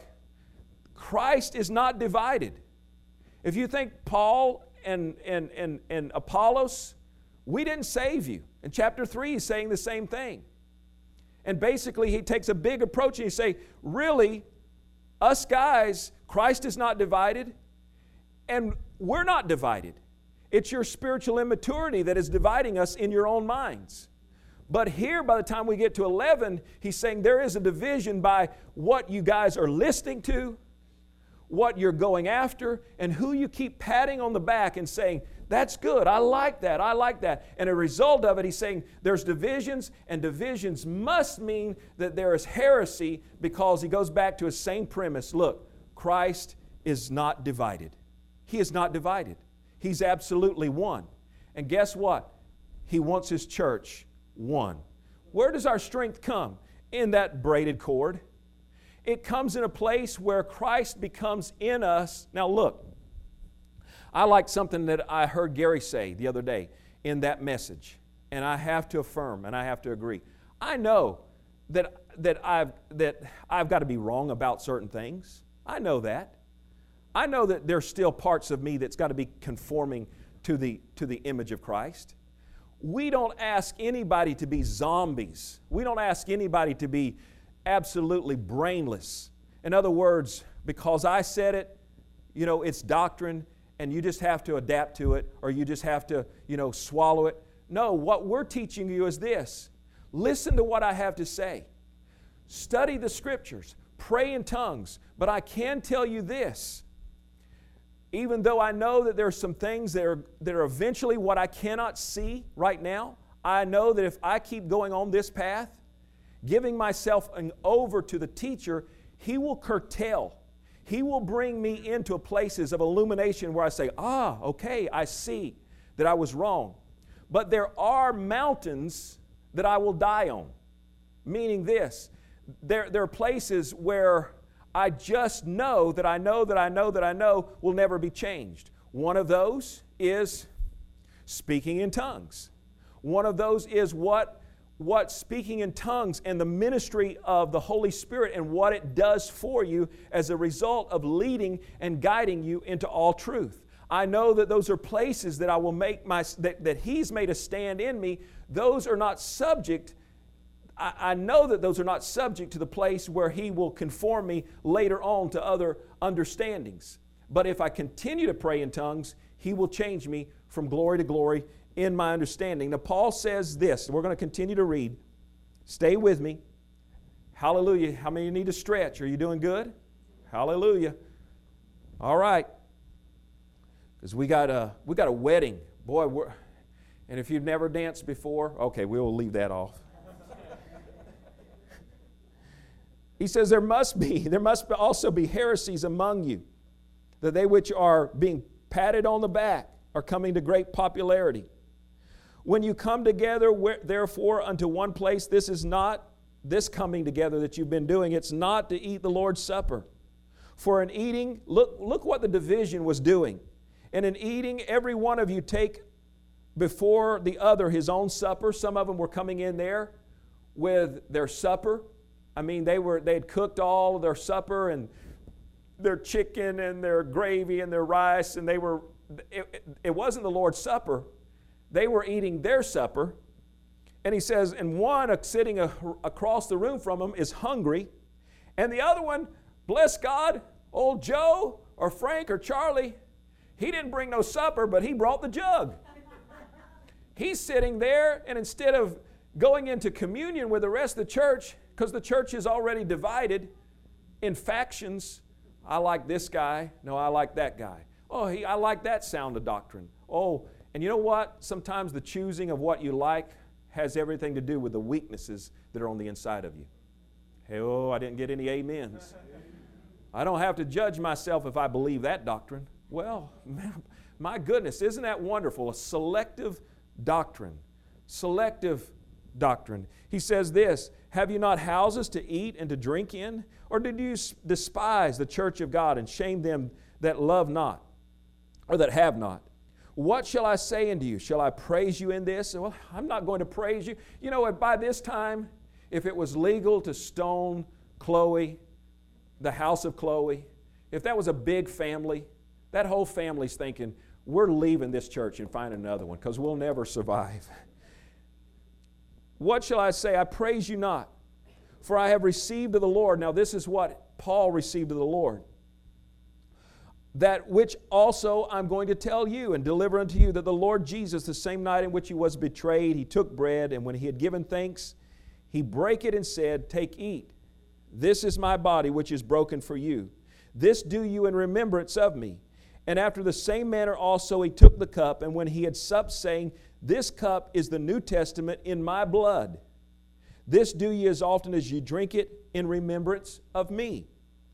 Christ is not divided. If you think Paul and, and, and, and Apollos, we didn't save you. In chapter three, he's saying the same thing. And basically, he takes a big approach and he say, really, us guys, Christ is not divided. And we're not divided. It's your spiritual immaturity that is dividing us in your own minds. But here, by the time we get to eleven, he's saying there is a division by what you guys are listening to, what you're going after, and who you keep patting on the back and saying, that's good, I like that, I like that. And a result of it, he's saying there's divisions, and divisions must mean that there is heresy, because he goes back to his same premise. Look, Christ is not divided. He is not divided. He's absolutely one. And guess what? He wants His church one. Where does our strength come? In that braided cord. It comes in a place where Christ becomes in us. Now look, I like something that I heard Gary say the other day in that message. And I have to affirm and I have to agree. I know that, that, I've, that I've got to be wrong about certain things. I know that. I know that there's still parts of me that's got to be conforming to the, to the image of Christ. We don't ask anybody to be zombies. We don't ask anybody to be absolutely brainless. In other words, because I said it, you know, it's doctrine, and you just have to adapt to it, or you just have to, you know, swallow it. No, what we're teaching you is this. Listen to what I have to say. Study the Scriptures. Pray in tongues. But I can tell you this. Even though I know that there are some things that are, that are eventually what I cannot see right now, I know that if I keep going on this path, giving myself over to the teacher, he will curtail. He will bring me into places of illumination where I say, ah, okay, I see that I was wrong. But there are mountains that I will die on. Meaning this, there, there are places where I just know that I know that I know that I know will never be changed. One of those is speaking in tongues. One of those is what, what speaking in tongues and the ministry of the Holy Spirit and what it does for you as a result of leading and guiding you into all truth. I know that those are places that I will make my, that, that He's made a stand in me. Those are not subject, I, I know that those are not subject to the place where He will conform me later on to other understandings. But if I continue to pray in tongues, He will change me from glory to glory in my understanding. Now, Paul says this, we're going to continue to read. Stay with me. Hallelujah. How many need to stretch? Are you doing good? Hallelujah. All right. Because we got a we got a wedding. Boy, we're, and if you've never danced before, okay, we will leave that off. He says there must be, there must also be heresies among you, that they which are being patted on the back are coming to great popularity. When you come together, therefore, unto one place, this is not this coming together that you've been doing. It's not to eat the Lord's Supper. For in eating, look, look what the division was doing. And in eating, every one of you take before the other his own supper. Some of them were coming in there with their supper. I mean, they were they had cooked all of their supper and their chicken and their gravy and their rice, and they were it, it wasn't the Lord's Supper. They were eating their supper. And he says, and one sitting a, across the room from them is hungry, and the other one, bless God, old Joe or Frank or Charlie, he didn't bring no supper, but he brought the jug. He's sitting there, and instead of going into communion with the rest of the church, because the church is already divided in factions, I like this guy, no, I like that guy. Oh, he, I like that sound of doctrine. Oh, and you know what? Sometimes the choosing of what you like has everything to do with the weaknesses that are on the inside of you. Hey, oh, I didn't get any amens. I don't have to judge myself if I believe that doctrine. Well, man, my goodness, isn't that wonderful? A selective doctrine. Selective doctrine. He says this, have you not houses to eat and to drink in? Or did you despise the church of God and shame them that love not, or that have not? What shall I say unto you? Shall I praise you in this? Well, I'm not going to praise you. You know, by this time, if it was legal to stone Chloe, the house of Chloe, if that was a big family, that whole family's thinking, we're leaving this church and finding another one because we'll never survive. What shall I say? I praise you not, for I have received of the Lord. Now this is what Paul received of the Lord. That which also I'm going to tell you and deliver unto you, that the Lord Jesus, the same night in which He was betrayed, He took bread, and when He had given thanks, He brake it and said, take, eat. This is my body which is broken for you. This do you in remembrance of me. And after the same manner also He took the cup, and when He had supped, saying, this cup is the New Testament in my blood. This do ye as often as ye drink it in remembrance of me.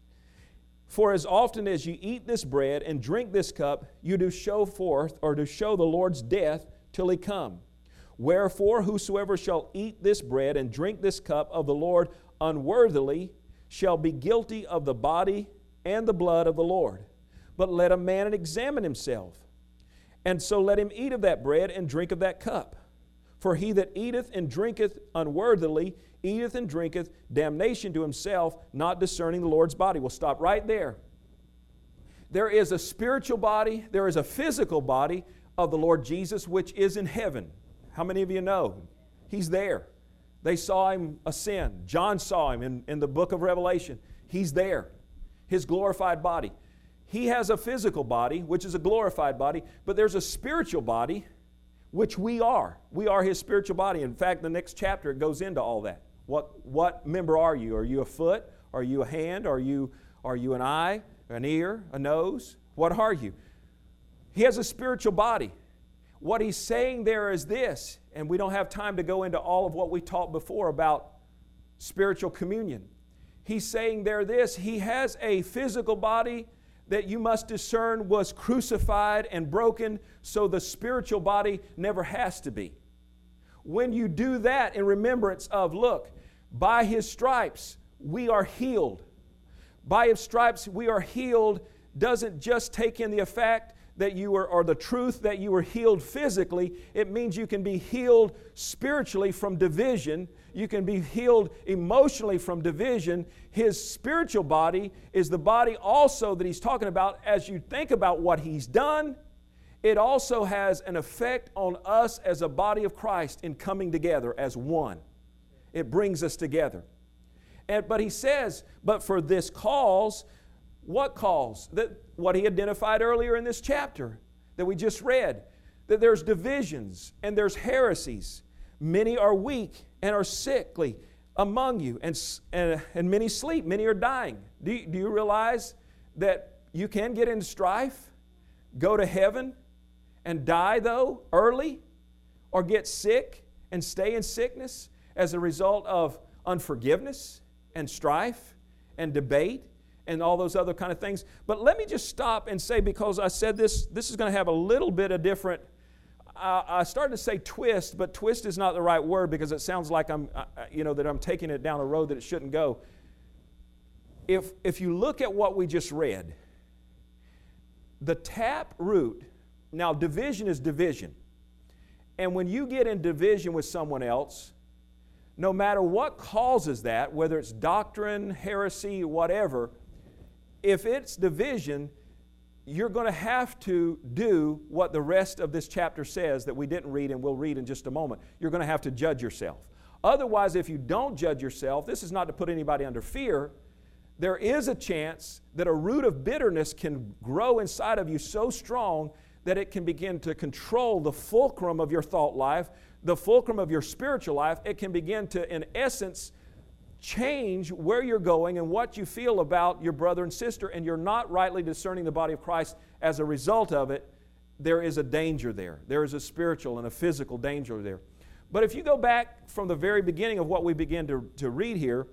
For as often as you eat this bread and drink this cup, you do show forth, or do show the Lord's death till He come. Wherefore, whosoever shall eat this bread and drink this cup of the Lord unworthily shall be guilty of the body and the blood of the Lord. But let a man examine himself, and so let him eat of that bread and drink of that cup. For he that eateth and drinketh unworthily eateth and drinketh damnation to himself, not discerning the Lord's body. We'll stop right there. There is a spiritual body, there is a physical body of the Lord Jesus, which is in heaven. How many of you know? He's there. They saw Him ascend. John saw Him in, in the book of Revelation. He's there. His glorified body. He has a physical body, which is a glorified body, but there's a spiritual body, which we are. We are His spiritual body. In fact, the next chapter it goes into all that. What, what member are you? Are you a foot? Are you a hand? Are you, are you an eye, an ear, a nose? What are you? He has a spiritual body. What he's saying there is this, and we don't have time to go into all of what we taught before about spiritual communion. He's saying there this, He has a physical body that you must discern was crucified and broken, so the spiritual body never has to be. When you do that in remembrance of, look, by His stripes we are healed. By His stripes we are healed doesn't just take in the effect that you were, or the truth that you were healed physically, it means you can be healed spiritually from division. You can be healed emotionally from division. His spiritual body is the body also that he's talking about. As you think about what he's done, it also has an effect on us as a body of Christ in coming together as one. It brings us together. And, but he says, but for this cause, what cause? That what he identified earlier in this chapter that we just read, that there's divisions and there's heresies. Many are weak and are sickly among you, and, and, and many sleep, many are dying. Do you, do you realize that you can get into strife, go to heaven, and die though early, or get sick and stay in sickness as a result of unforgiveness and strife and debate and all those other kind of things? But let me just stop and say, because I said this, this is going to have a little bit of different, uh, I started to say twist, but twist is not the right word because it sounds like I'm, uh, you know, that I'm taking it down a road that it shouldn't go. If, if you look at what we just read, the tap root, now division is division. And when you get in division with someone else, no matter what causes that, whether it's doctrine, heresy, whatever, if it's division, you're going to have to do what the rest of this chapter says that we didn't read and we'll read in just a moment. You're going to have to judge yourself. Otherwise, if you don't judge yourself, this is not to put anybody under fear, there is a chance that a root of bitterness can grow inside of you so strong that it can begin to control the fulcrum of your thought life, the fulcrum of your spiritual life. It can begin to, in essence, change where you're going and what you feel about your brother and sister, and you're not rightly discerning the body of Christ as a result of it. There is a danger there. There is a spiritual and a physical danger there. But if you go back from the very beginning of what we began to, to read here,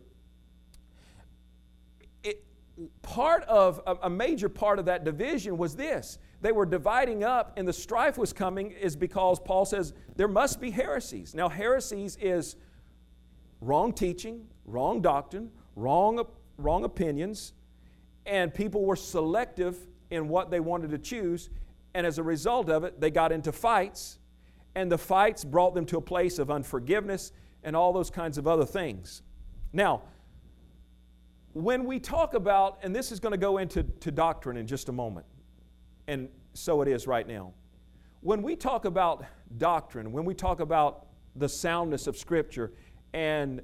it, part of, a, a major part of that division was this. They were dividing up, and the strife was coming is because Paul says there must be heresies. Now, heresies is wrong teaching, wrong doctrine, wrong, wrong opinions, and people were selective in what they wanted to choose, and as a result of it, they got into fights, and the fights brought them to a place of unforgiveness and all those kinds of other things. Now, when we talk about, and this is going to go into to doctrine in just a moment, and so it is right now. When we talk about doctrine, when we talk about the soundness of Scripture, and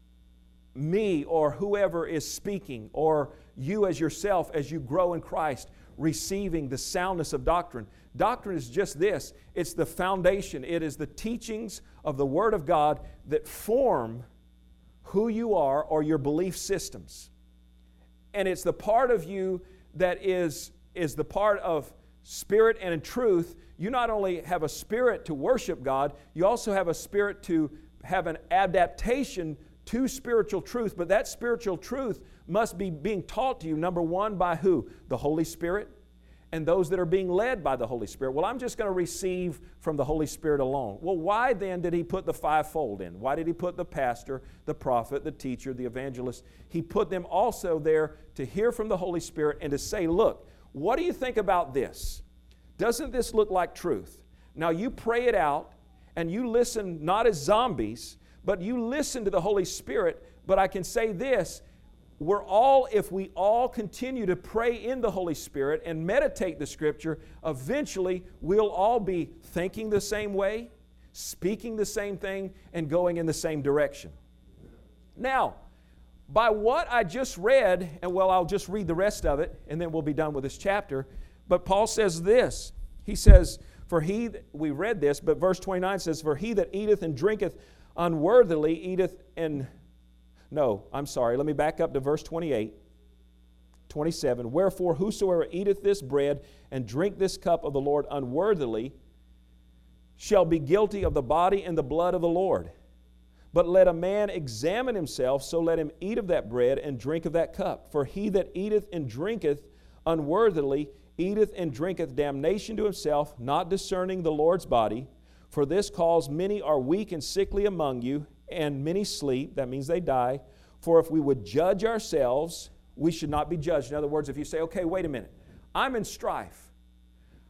me or whoever is speaking, or you as yourself as you grow in Christ, receiving the soundness of doctrine. Doctrine is just this. It's the foundation. It is the teachings of the Word of God that form who you are or your belief systems. And it's the part of you that is, is the part of spirit and in truth. You not only have a spirit to worship God, you also have a spirit to have an adaptation to spiritual truth. But that spiritual truth must be being taught to you, number one, by who? The Holy Spirit, and those that are being led by the Holy Spirit. Well, I'm just going to receive from the Holy Spirit alone. Well, why then did He put the fivefold in? Why did He put the pastor, the prophet, the teacher, the evangelist? He put them also there to hear from the Holy Spirit and to say, look, what do you think about this? Doesn't this look like truth? Now you pray it out, and you listen not as zombies, but you listen to the Holy Spirit. But I can say this, we're all, if we all continue to pray in the Holy Spirit and meditate the Scripture, eventually we'll all be thinking the same way, speaking the same thing, and going in the same direction. Now, by what I just read, and well, I'll just read the rest of it, and then we'll be done with this chapter. But Paul says this. He says, for he, we read this, but verse twenty-nine says, for he that eateth and drinketh unworthily eateth and, no, I'm sorry, let me back up to verse twenty-eight, twenty-seven. Wherefore whosoever eateth this bread and drink this cup of the Lord unworthily shall be guilty of the body and the blood of the Lord. But let a man examine himself, so let him eat of that bread and drink of that cup. For he that eateth and drinketh unworthily eateth and drinketh damnation to himself, not discerning the Lord's body. For this cause many are weak and sickly among you, and many sleep. That means they die. For if we would judge ourselves, we should not be judged. In other words, if you say, okay, wait a minute, I'm in strife.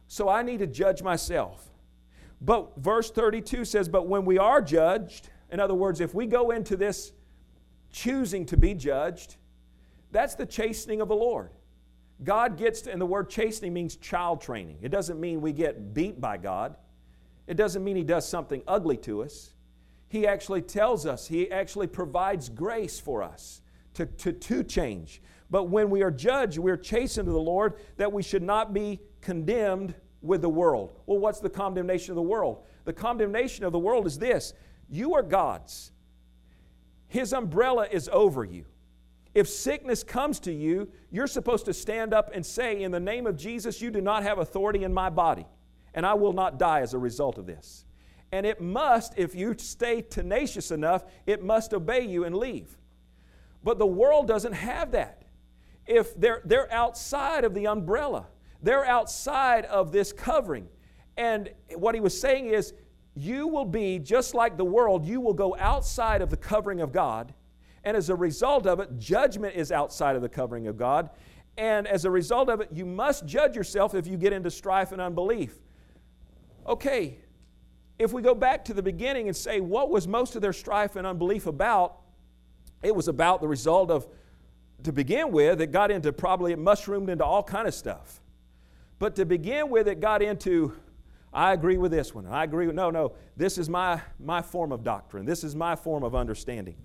So I need to judge myself. But verse thirty-two says, but when we are judged, in other words, if we go into this choosing to be judged, that's the chastening of the Lord. God gets to, and the word chastening means child training. It doesn't mean we get beat by God. It doesn't mean He does something ugly to us. He actually tells us, He actually provides grace for us to, to, to change. But when we are judged, we're chastened to the Lord, that we should not be condemned with the world. Well, what's the condemnation of the world? The condemnation of the world is this: you are God's. His umbrella is over you. If sickness comes to you, you're supposed to stand up and say, in the name of Jesus, you do not have authority in my body, and I will not die as a result of this. And it must, if you stay tenacious enough, it must obey you and leave. But the world doesn't have that. If they're, they're outside of the umbrella, they're outside of this covering. And what he was saying is, you will be just like the world. You will go outside of the covering of God. And as a result of it, judgment is outside of the covering of God. And as a result of it, you must judge yourself if you get into strife and unbelief. Okay, if we go back to the beginning and say, what was most of their strife and unbelief about? It was about the result of, to begin with, it got into probably, it mushroomed into all kind of stuff. But to begin with, it got into, I agree with this one. I agree with, no, no, this is my, my form of doctrine. This is my form of understanding.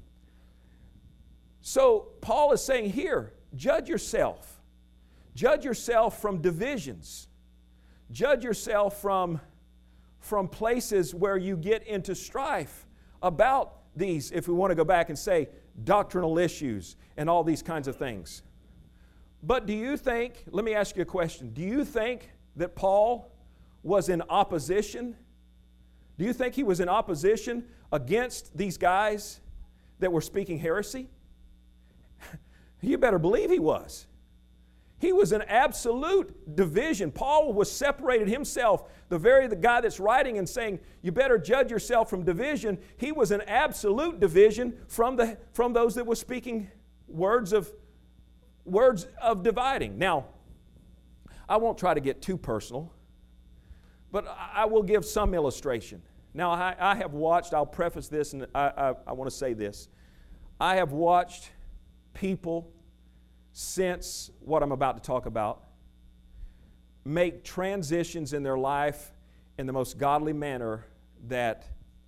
So Paul is saying here, judge yourself. Judge yourself from divisions. Judge yourself from, from places where you get into strife about these, if we want to go back and say, doctrinal issues and all these kinds of things. But do you think, let me ask you a question, do you think that Paul was in opposition? Do you think he was in opposition against these guys that were speaking heresy? You better believe he was. He was an absolute division. Paul was separated himself. The very the guy that's writing and saying, you better judge yourself from division, he was an absolute division from, the, from those that were speaking words of, words of dividing. Now, I won't try to get too personal, but I will give some illustration. Now, I, I have watched, I'll preface this, and I, I, I want to say this. I have watched people, since what I'm about to talk about, make transitions in their life in the most godly manner that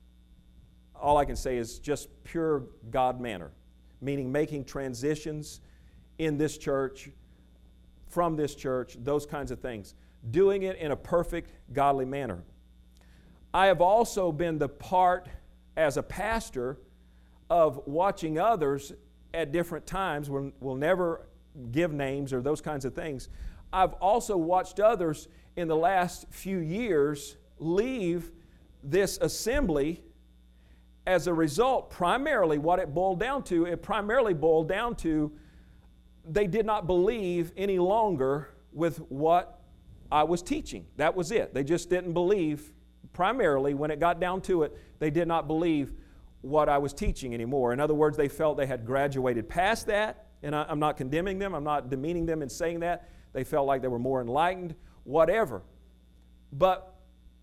all I can say is just pure God manner, meaning making transitions in this church, from this church, those kinds of things, doing it in a perfect godly manner. I have also been the part as a pastor of watching others at different times. We'll, we'll never give names or those kinds of things. I've also watched others in the last few years leave this assembly as a result. Primarily what it boiled down to, it primarily boiled down to they did not believe any longer with what I was teaching. That was it. They just didn't believe, primarily when it got down to it, they did not believe what I was teaching anymore. In other words, they felt they had graduated past that, and I, I'm not condemning them, I'm not demeaning them in saying that. They felt like they were more enlightened, whatever. But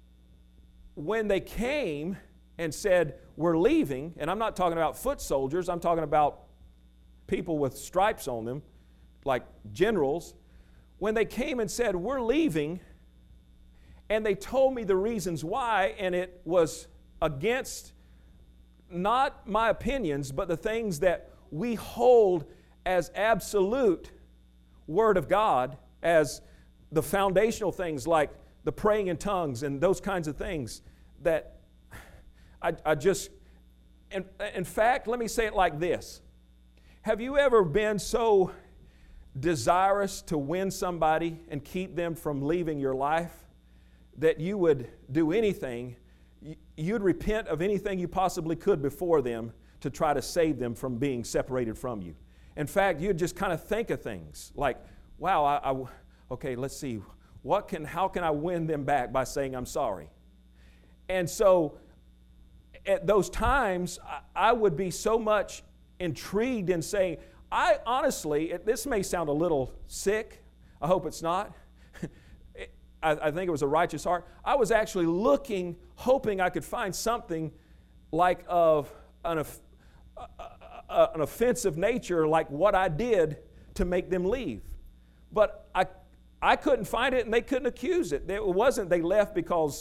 when they came and said, we're leaving, and I'm not talking about foot soldiers, I'm talking about people with stripes on them, like generals. When they came and said, we're leaving, and they told me the reasons why, and it was against not my opinions, but the things that we hold as absolute Word of God, as the foundational things like the praying in tongues and those kinds of things that I, I just, in, in fact, let me say it like this. Have you ever been so desirous to win somebody and keep them from leaving your life that you would do anything, you'd repent of anything you possibly could before them to try to save them from being separated from you? In fact, you'd just kind of think of things like, wow, I, I, okay, let's see, what can, how can I win them back by saying I'm sorry? And so at those times, I, I would be so much intrigued in saying, I honestly, it, this may sound a little sick, I hope it's not. I, I think it was a righteous heart. I was actually looking, hoping I could find something like of an, uh, uh, an offensive nature, like what I did to make them leave. But I, I couldn't find it, and they couldn't accuse it. It wasn't they left because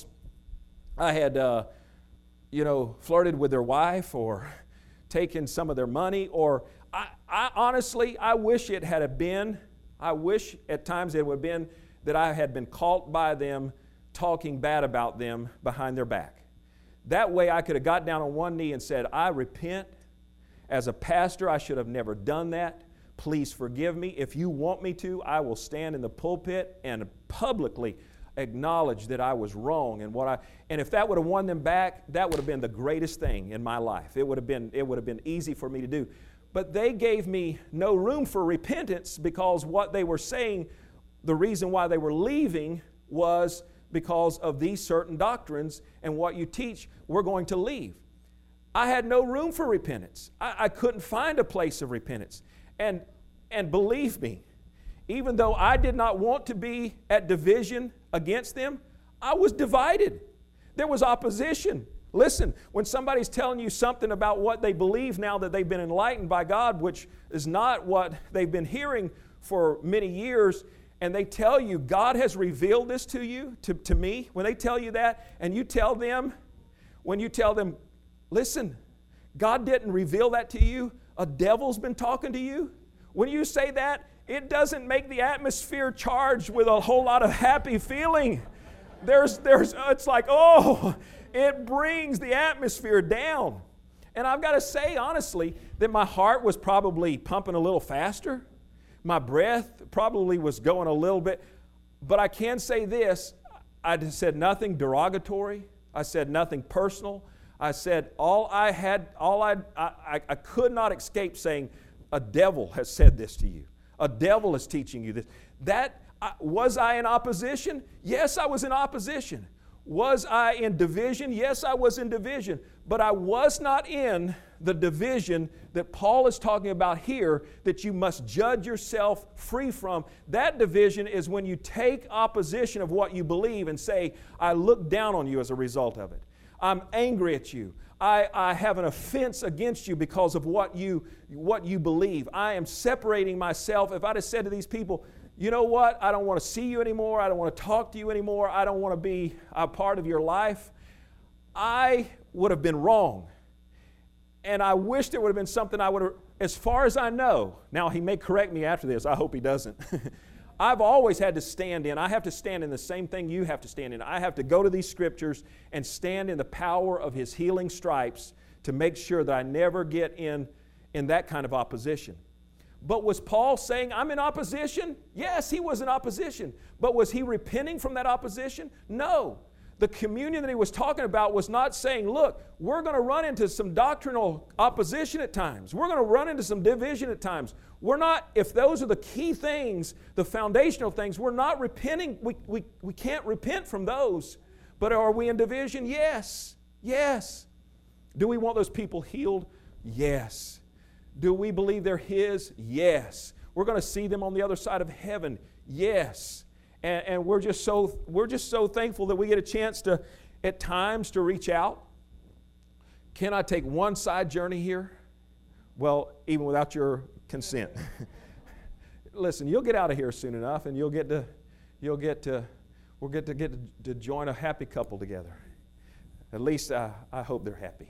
I had, uh, you know, flirted with their wife or taken some of their money. Or I, I honestly, I wish it had been. I wish at times it would have been that I had been caught by them talking bad about them behind their back. That way I could have got down on one knee and said, I repent. As a pastor, I should have never done that. Please forgive me. If you want me to, I will stand in the pulpit and publicly acknowledge that I was wrong. And what I and if that would have won them back, that would have been the greatest thing in my life. It would have been, it would have been easy for me to do. But they gave me no room for repentance, because what they were saying, the reason why they were leaving was because of these certain doctrines and what you teach, we're going to leave. I had no room for repentance. I, I couldn't find a place of repentance. And, and believe me, even though I did not want to be at division against them, I was divided. There was opposition. Listen, when somebody's telling you something about what they believe now that they've been enlightened by God, which is not what they've been hearing for many years, and they tell you, God has revealed this to you, to, to me, when they tell you that, and you tell them, when you tell them, listen, God didn't reveal that to you, a devil's been talking to you. When you say that, it doesn't make the atmosphere charged with a whole lot of happy feeling. There's, there's, it's like, oh, it brings the atmosphere down. And I've got to say, honestly, that my heart was probably pumping a little faster. My breath probably was going a little bit. But I can say this, I said nothing derogatory. I said nothing personal. I said all I had, all I, I, I could not escape saying, a devil has said this to you. A devil is teaching you this. That, uh, was I in opposition? Yes, I was in opposition. Was I in division? Yes, I was in division. But I was not in the division that Paul is talking about here, that you must judge yourself free from. That division is when you take opposition of what you believe and say, I look down on you as a result of it. I'm angry at you. I, I have an offense against you because of what you, what you believe. I am separating myself. If I'd have said to these people, you know what, I don't want to see you anymore. I don't want to talk to you anymore. I don't want to be a part of your life. I would have been wrong. And I wish there would have been something I would have, as far as I know, now he may correct me after this, I hope he doesn't. I've always had to stand in, I have to stand in the same thing you have to stand in. I have to go to these scriptures and stand in the power of His healing stripes to make sure that I never get in, in that kind of opposition. But was Paul saying, I'm in opposition? Yes, he was in opposition. But was he repenting from that opposition? No. The communion that he was talking about was not saying, look, we're going to run into some doctrinal opposition at times. We're going to run into some division at times. We're not, if those are the key things, the foundational things, we're not repenting. We, we, we can't repent from those. But are we in division? Yes. Yes. Do we want those people healed? Yes. Do we believe they're His? Yes. We're going to see them on the other side of heaven? Yes. And, and we're just so we're just so thankful that we get a chance to, at times, to reach out. Can I take one side journey here? Well, even without your consent. Listen, you'll get out of here soon enough, and you'll get to you'll get to we'll get to get to, to join a happy couple together. At least I, I hope they're happy.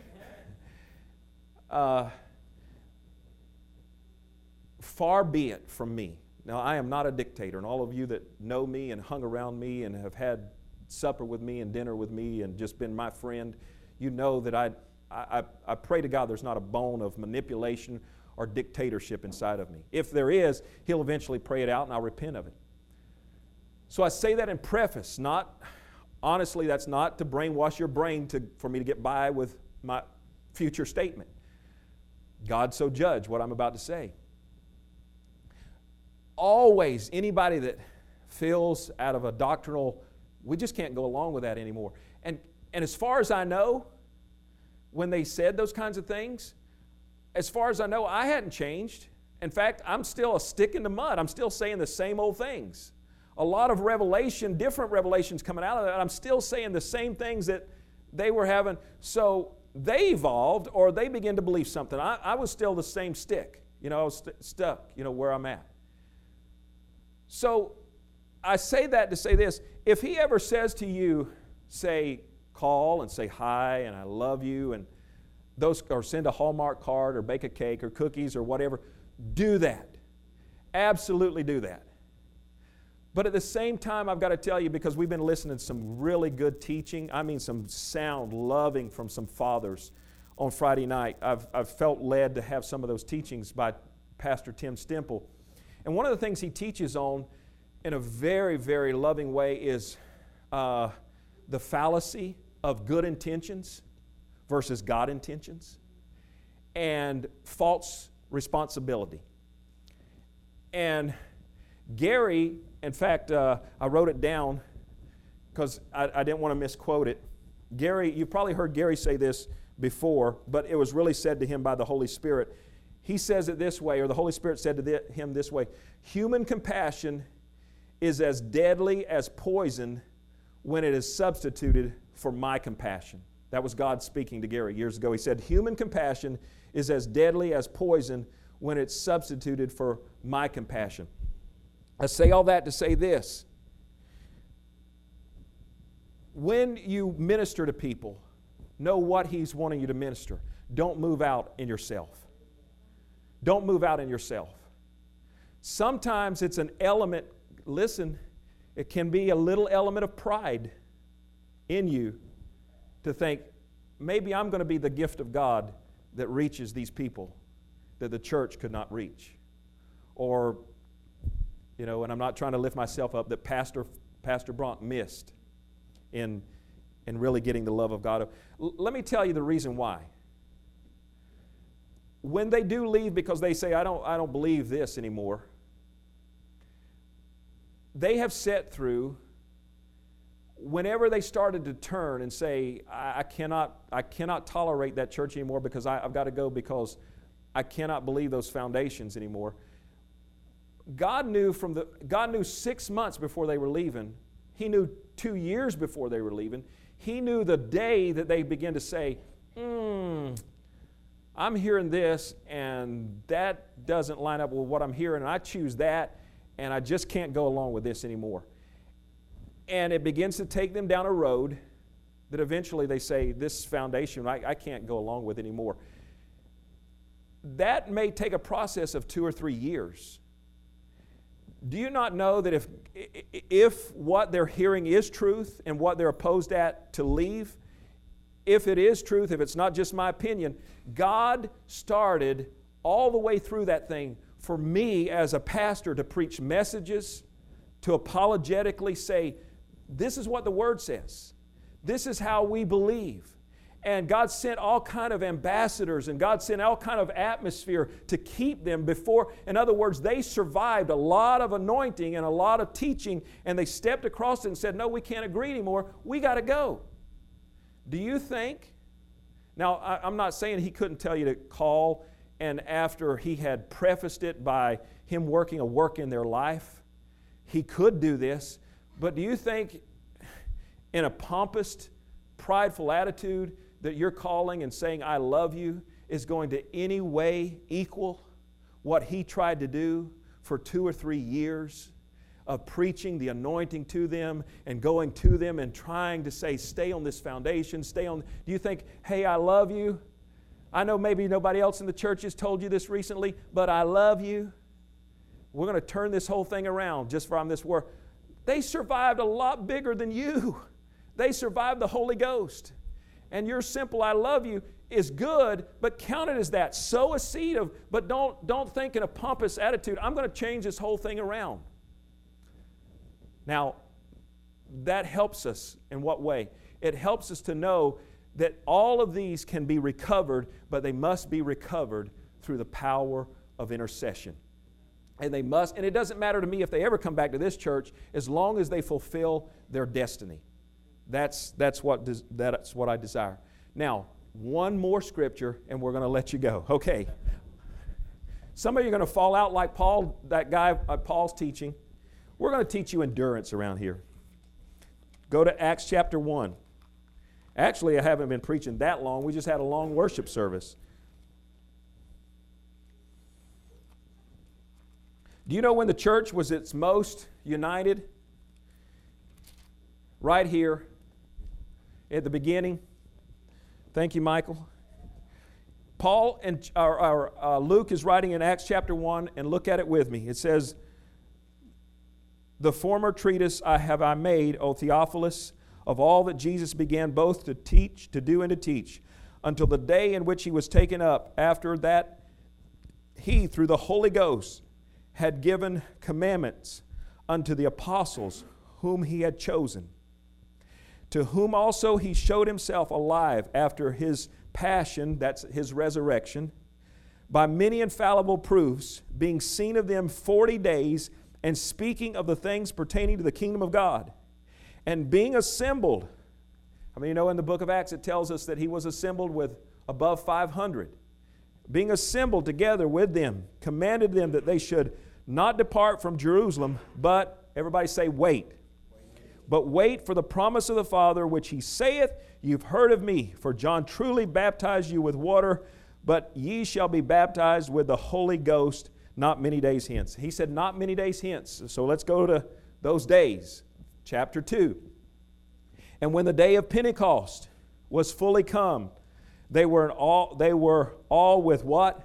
Uh, far be it from me. Now, I am not a dictator, and all of you that know me and hung around me and have had supper with me and dinner with me and just been my friend, you know that I, I, I pray to God there's not a bone of manipulation or dictatorship inside of me. If there is, He'll eventually pray it out, and I'll repent of it. So I say that in preface. Not, honestly, that's not to brainwash your brain to, for me to get by with my future statement. God so judge what I'm about to say. Always, anybody that feels out of a doctrinal, we just can't go along with that anymore. And, and as far as I know, when they said those kinds of things, as far as I know, I hadn't changed. In fact, I'm still a stick in the mud. I'm still saying the same old things. a lot of revelation, different revelations coming out of that. I'm still saying the same things that they were having. So they evolved, or they began to believe something. I, I was still the same stick. You know, I was st- stuck, you know, where I'm at. So I say that to say this. If he ever says to you, say, call and say hi and I love you, and those, or send a Hallmark card or bake a cake or cookies or whatever, do that. Absolutely do that. But at the same time, I've got to tell you, because we've been listening to some really good teaching, I mean some sound loving from some fathers on Friday night. I've, I've felt led to have some of those teachings by Pastor Tim Stemple. And one of the things he teaches on in a very, very loving way is uh, the fallacy of good intentions versus God intentions, and false responsibility. And Gary, in fact, uh, I wrote it down because I, I didn't want to misquote it. Gary, you've probably heard Gary say this before, but it was really said to him by the Holy Spirit. He says it this way, or the Holy Spirit said to the, him this way: human compassion is as deadly as poison when it is substituted for my compassion. That was God speaking to Gary years ago. He said, human compassion is as deadly as poison when it's substituted for my compassion. I say all that to say this. When you minister to people, know what He's wanting you to minister. Don't move out in yourself. Don't move out in yourself. Sometimes it's an element, listen, it can be a little element of pride in you to think, maybe I'm going to be the gift of God that reaches these people that the church could not reach. Or, you know, and I'm not trying to lift myself up, that Pastor Pastor Bronk missed in, in really getting the love of God. L- let me tell you the reason why. When they do leave because they say, I don't, I don't believe this anymore, they have set through, whenever they started to turn and say, I, I cannot I cannot tolerate that church anymore because I, I've got to go because I cannot believe those foundations anymore. God knew from the God knew six months before they were leaving. He knew two years before they were leaving. He knew the day that they began to say, hmm, I'm hearing this and that doesn't line up with what I'm hearing, and I choose that, and I just can't go along with this anymore. And it begins to take them down a road that eventually they say, this foundation I, I can't go along with anymore. That may take a process of two or three years. Do you not know that if, if what they're hearing is truth and what they're opposed at to leave, if it is truth, if it's not just my opinion, God started all the way through that thing for me as a pastor to preach messages, to apologetically say, this is what the Word says. This is how we believe. And God sent all kind of ambassadors, and God sent all kind of atmosphere to keep them before. In other words, they survived a lot of anointing and a lot of teaching, and they stepped across it and said, no, we can't agree anymore. We got to go. Do you think? Now, I, I'm not saying He couldn't tell you to call, and after He had prefaced it by Him working a work in their life, He could do this. But do you think in a pompous, prideful attitude that you're calling and saying, I love you, is going to any way equal what He tried to do for two or three years of preaching the anointing to them and going to them and trying to say, stay on this foundation, stay on. Do you think, hey, I love you? I know maybe nobody else in the church has told you this recently, but I love you. We're going to turn this whole thing around just from this war. They survived a lot bigger than you. They survived the Holy Ghost. And your simple I love you is good, but count it as that. Sow a seed of, but don't, don't think in a pompous attitude, I'm going to change this whole thing around. Now, that helps us in what way? It helps us to know that all of these can be recovered, but they must be recovered through the power of intercession. And they must, and it doesn't matter to me if they ever come back to this church, as long as they fulfill their destiny. That's, that's, what, that's what I desire. Now, one more scripture, and we're going to let you go. Okay. Some of you are going to fall out like Paul, that guy, uh, Paul's teaching, We're going to teach you endurance around here. Go to Acts chapter one. Actually, I haven't been preaching that long. We just had a long worship service. Do you know when the church was its most united? Right here at the beginning. Thank you, Michael. Paul and or, or, uh, Luke is writing in Acts chapter one, and look at it with me. It says, "The former treatise I have I made, O Theophilus, of all that Jesus began both to teach, to do, and to teach, until the day in which he was taken up. After that, he, through the Holy Ghost, had given commandments unto the apostles whom he had chosen, to whom also he showed himself alive after his passion," that's his resurrection, "by many infallible proofs, being seen of them forty days, and speaking of the things pertaining to the kingdom of God. And being assembled," I mean, you know, in the book of Acts it tells us that he was assembled with above five hundred. "Being assembled together with them, commanded them that they should not depart from Jerusalem, but," everybody say, "wait. But wait for the promise of the Father, which he saith, You've heard of me. For John truly baptized you with water, but ye shall be baptized with the Holy Ghost not many days hence." He said not many days hence. So let's go to those days. Chapter two. "And when the day of Pentecost was fully come, they were all, they were all with" what?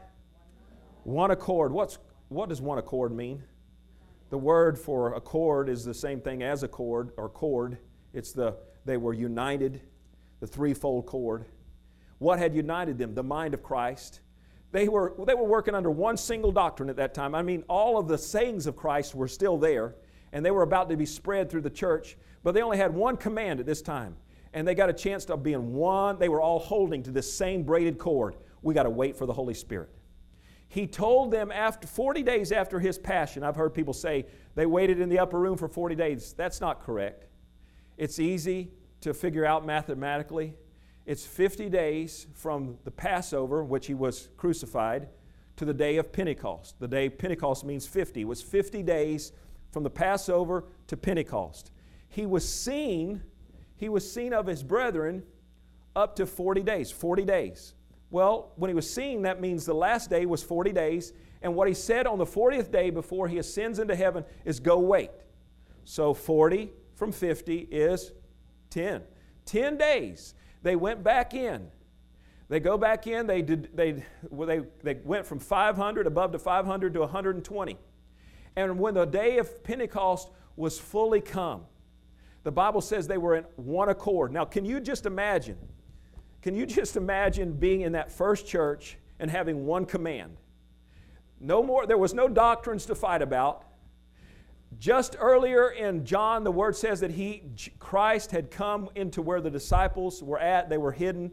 One accord. What's, what does one accord mean? The word for accord is the same thing as accord or cord. It's the, they were united, the threefold cord. What had united them? The mind of Christ. They were, they were working under one single doctrine at that time. I mean, all of the sayings of Christ were still there, and they were about to be spread through the church, but they only had one command at this time, and they got a chance to be in one. They were all holding to this same braided cord. We got to wait for the Holy Spirit. He told them after forty days after his passion. I've heard people say they waited in the upper room for forty days. That's not correct. It's easy to figure out mathematically. It's fifty days from the Passover, which he was crucified, to the day of Pentecost. The day Pentecost means fifty. It was fifty days from the Passover to Pentecost. He was seen, he was seen of his brethren up to forty days, forty days. Well, when he was seen, that means the last day was forty days, and what he said on the fortieth day before he ascends into heaven is go wait. So forty from fifty is ten. ten days. They went back in. They go back in, they did they well, they they went from five hundred above to five hundred to one hundred twenty. And when the day of Pentecost was fully come, the Bible says they were in one accord. Now, can you just imagine? Can you just imagine being in that first church and having one command? No more, there was no doctrines to fight about. Just earlier in John, the word says that he, Christ had come into where the disciples were at. They were hidden.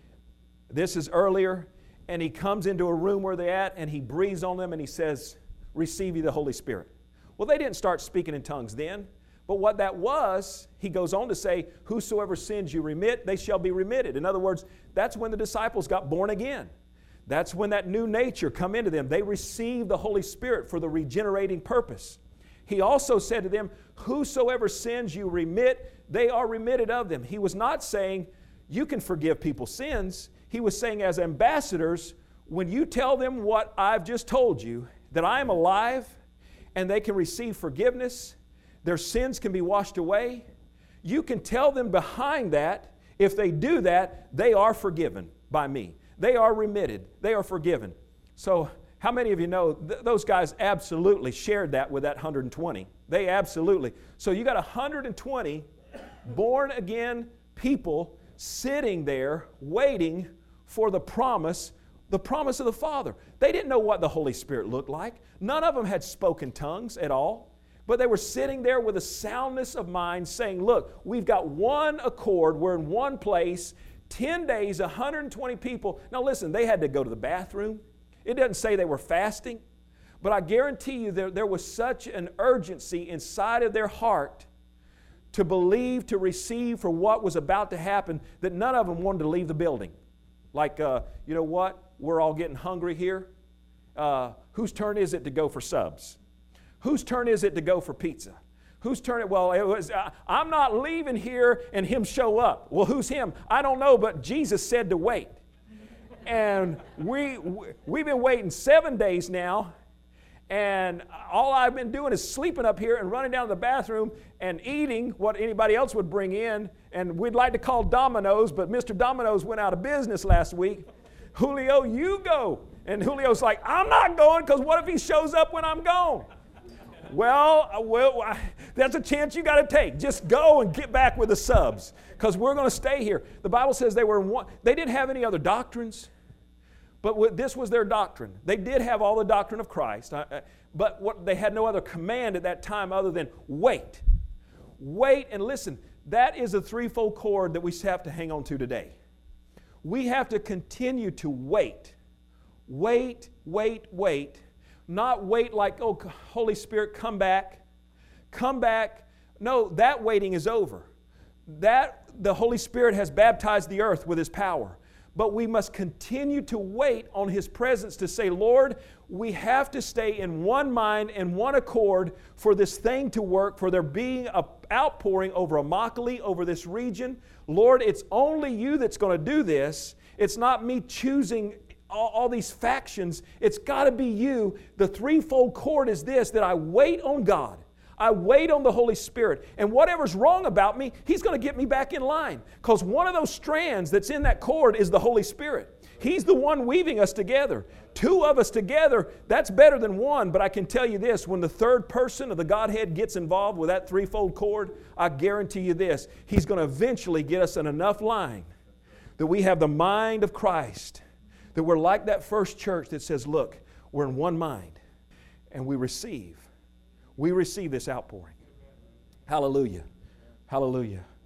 This is earlier. And he comes into a room where they're at and he breathes on them and he says, "Receive ye the Holy Spirit." Well, they didn't start speaking in tongues then. But what that was, he goes on to say, "Whosoever sins you remit, they shall be remitted." In other words, that's when the disciples got born again. That's when that new nature come into them. They received the Holy Spirit for the regenerating purpose. He also said to them, "Whosoever sins you remit, they are remitted of them." He was not saying you can forgive people's sins. He was saying as ambassadors, when you tell them what I've just told you, that I am alive and they can receive forgiveness, their sins can be washed away, you can tell them behind that, if they do that, they are forgiven by me. They are remitted. They are forgiven. So how many of you know th- those guys absolutely shared that with that one hundred twenty? They absolutely. So you got one hundred twenty born again people sitting there waiting for the promise, the promise of the Father. They didn't know what the Holy Spirit looked like. None of them had spoken tongues at all. But they were sitting there with a soundness of mind saying, look, we've got one accord. We're in one place. ten days, one hundred twenty people. Now listen, they had to go to the bathroom. It doesn't say they were fasting. But I guarantee you there, there was such an urgency inside of their heart to believe, to receive for what was about to happen, that none of them wanted to leave the building. Like, uh, you know what? We're all getting hungry here. Uh, whose turn is it to go for subs? Whose turn is it to go for pizza? Whose turn it? Well, it was, uh, I'm not leaving here and him show up. Well, who's him? I don't know, but Jesus said to wait. And we, we've been waiting seven days now. And all I've been doing is sleeping up here and running down to the bathroom and eating what anybody else would bring in. And we'd like to call Domino's, but Mister Domino's went out of business last week. Julio, you go. And Julio's like, I'm not going because what if he shows up when I'm gone? Well, well, that's a chance you got to take. Just go and get back with the subs because we're going to stay here. The Bible says they were in one, they didn't have any other doctrines. But this was their doctrine. They did have all the doctrine of Christ, but what, they had no other command at that time other than wait. Wait and listen. That is a threefold cord that we have to hang on to today. We have to continue to wait. Wait, wait, wait. Not wait like, oh, Holy Spirit, come back. Come back. No, that waiting is over. That the Holy Spirit has baptized the earth with His power. But we must continue to wait on His presence to say, Lord, we have to stay in one mind and one accord for this thing to work, for there being an outpouring over Immokalee, over this region. Lord, it's only You that's going to do this. It's not me choosing all, all these factions. It's got to be You. The threefold cord is this, that I wait on God. I wait on the Holy Spirit. And whatever's wrong about me, He's going to get me back in line. Because one of those strands that's in that cord is the Holy Spirit. He's the one weaving us together. Two of us together, that's better than one. But I can tell you this, when the third person of the Godhead gets involved with that threefold cord, I guarantee you this, He's going to eventually get us in enough line that we have the mind of Christ. That we're like that first church that says, look, we're in one mind and we receive. We receive this outpouring. Hallelujah. Hallelujah.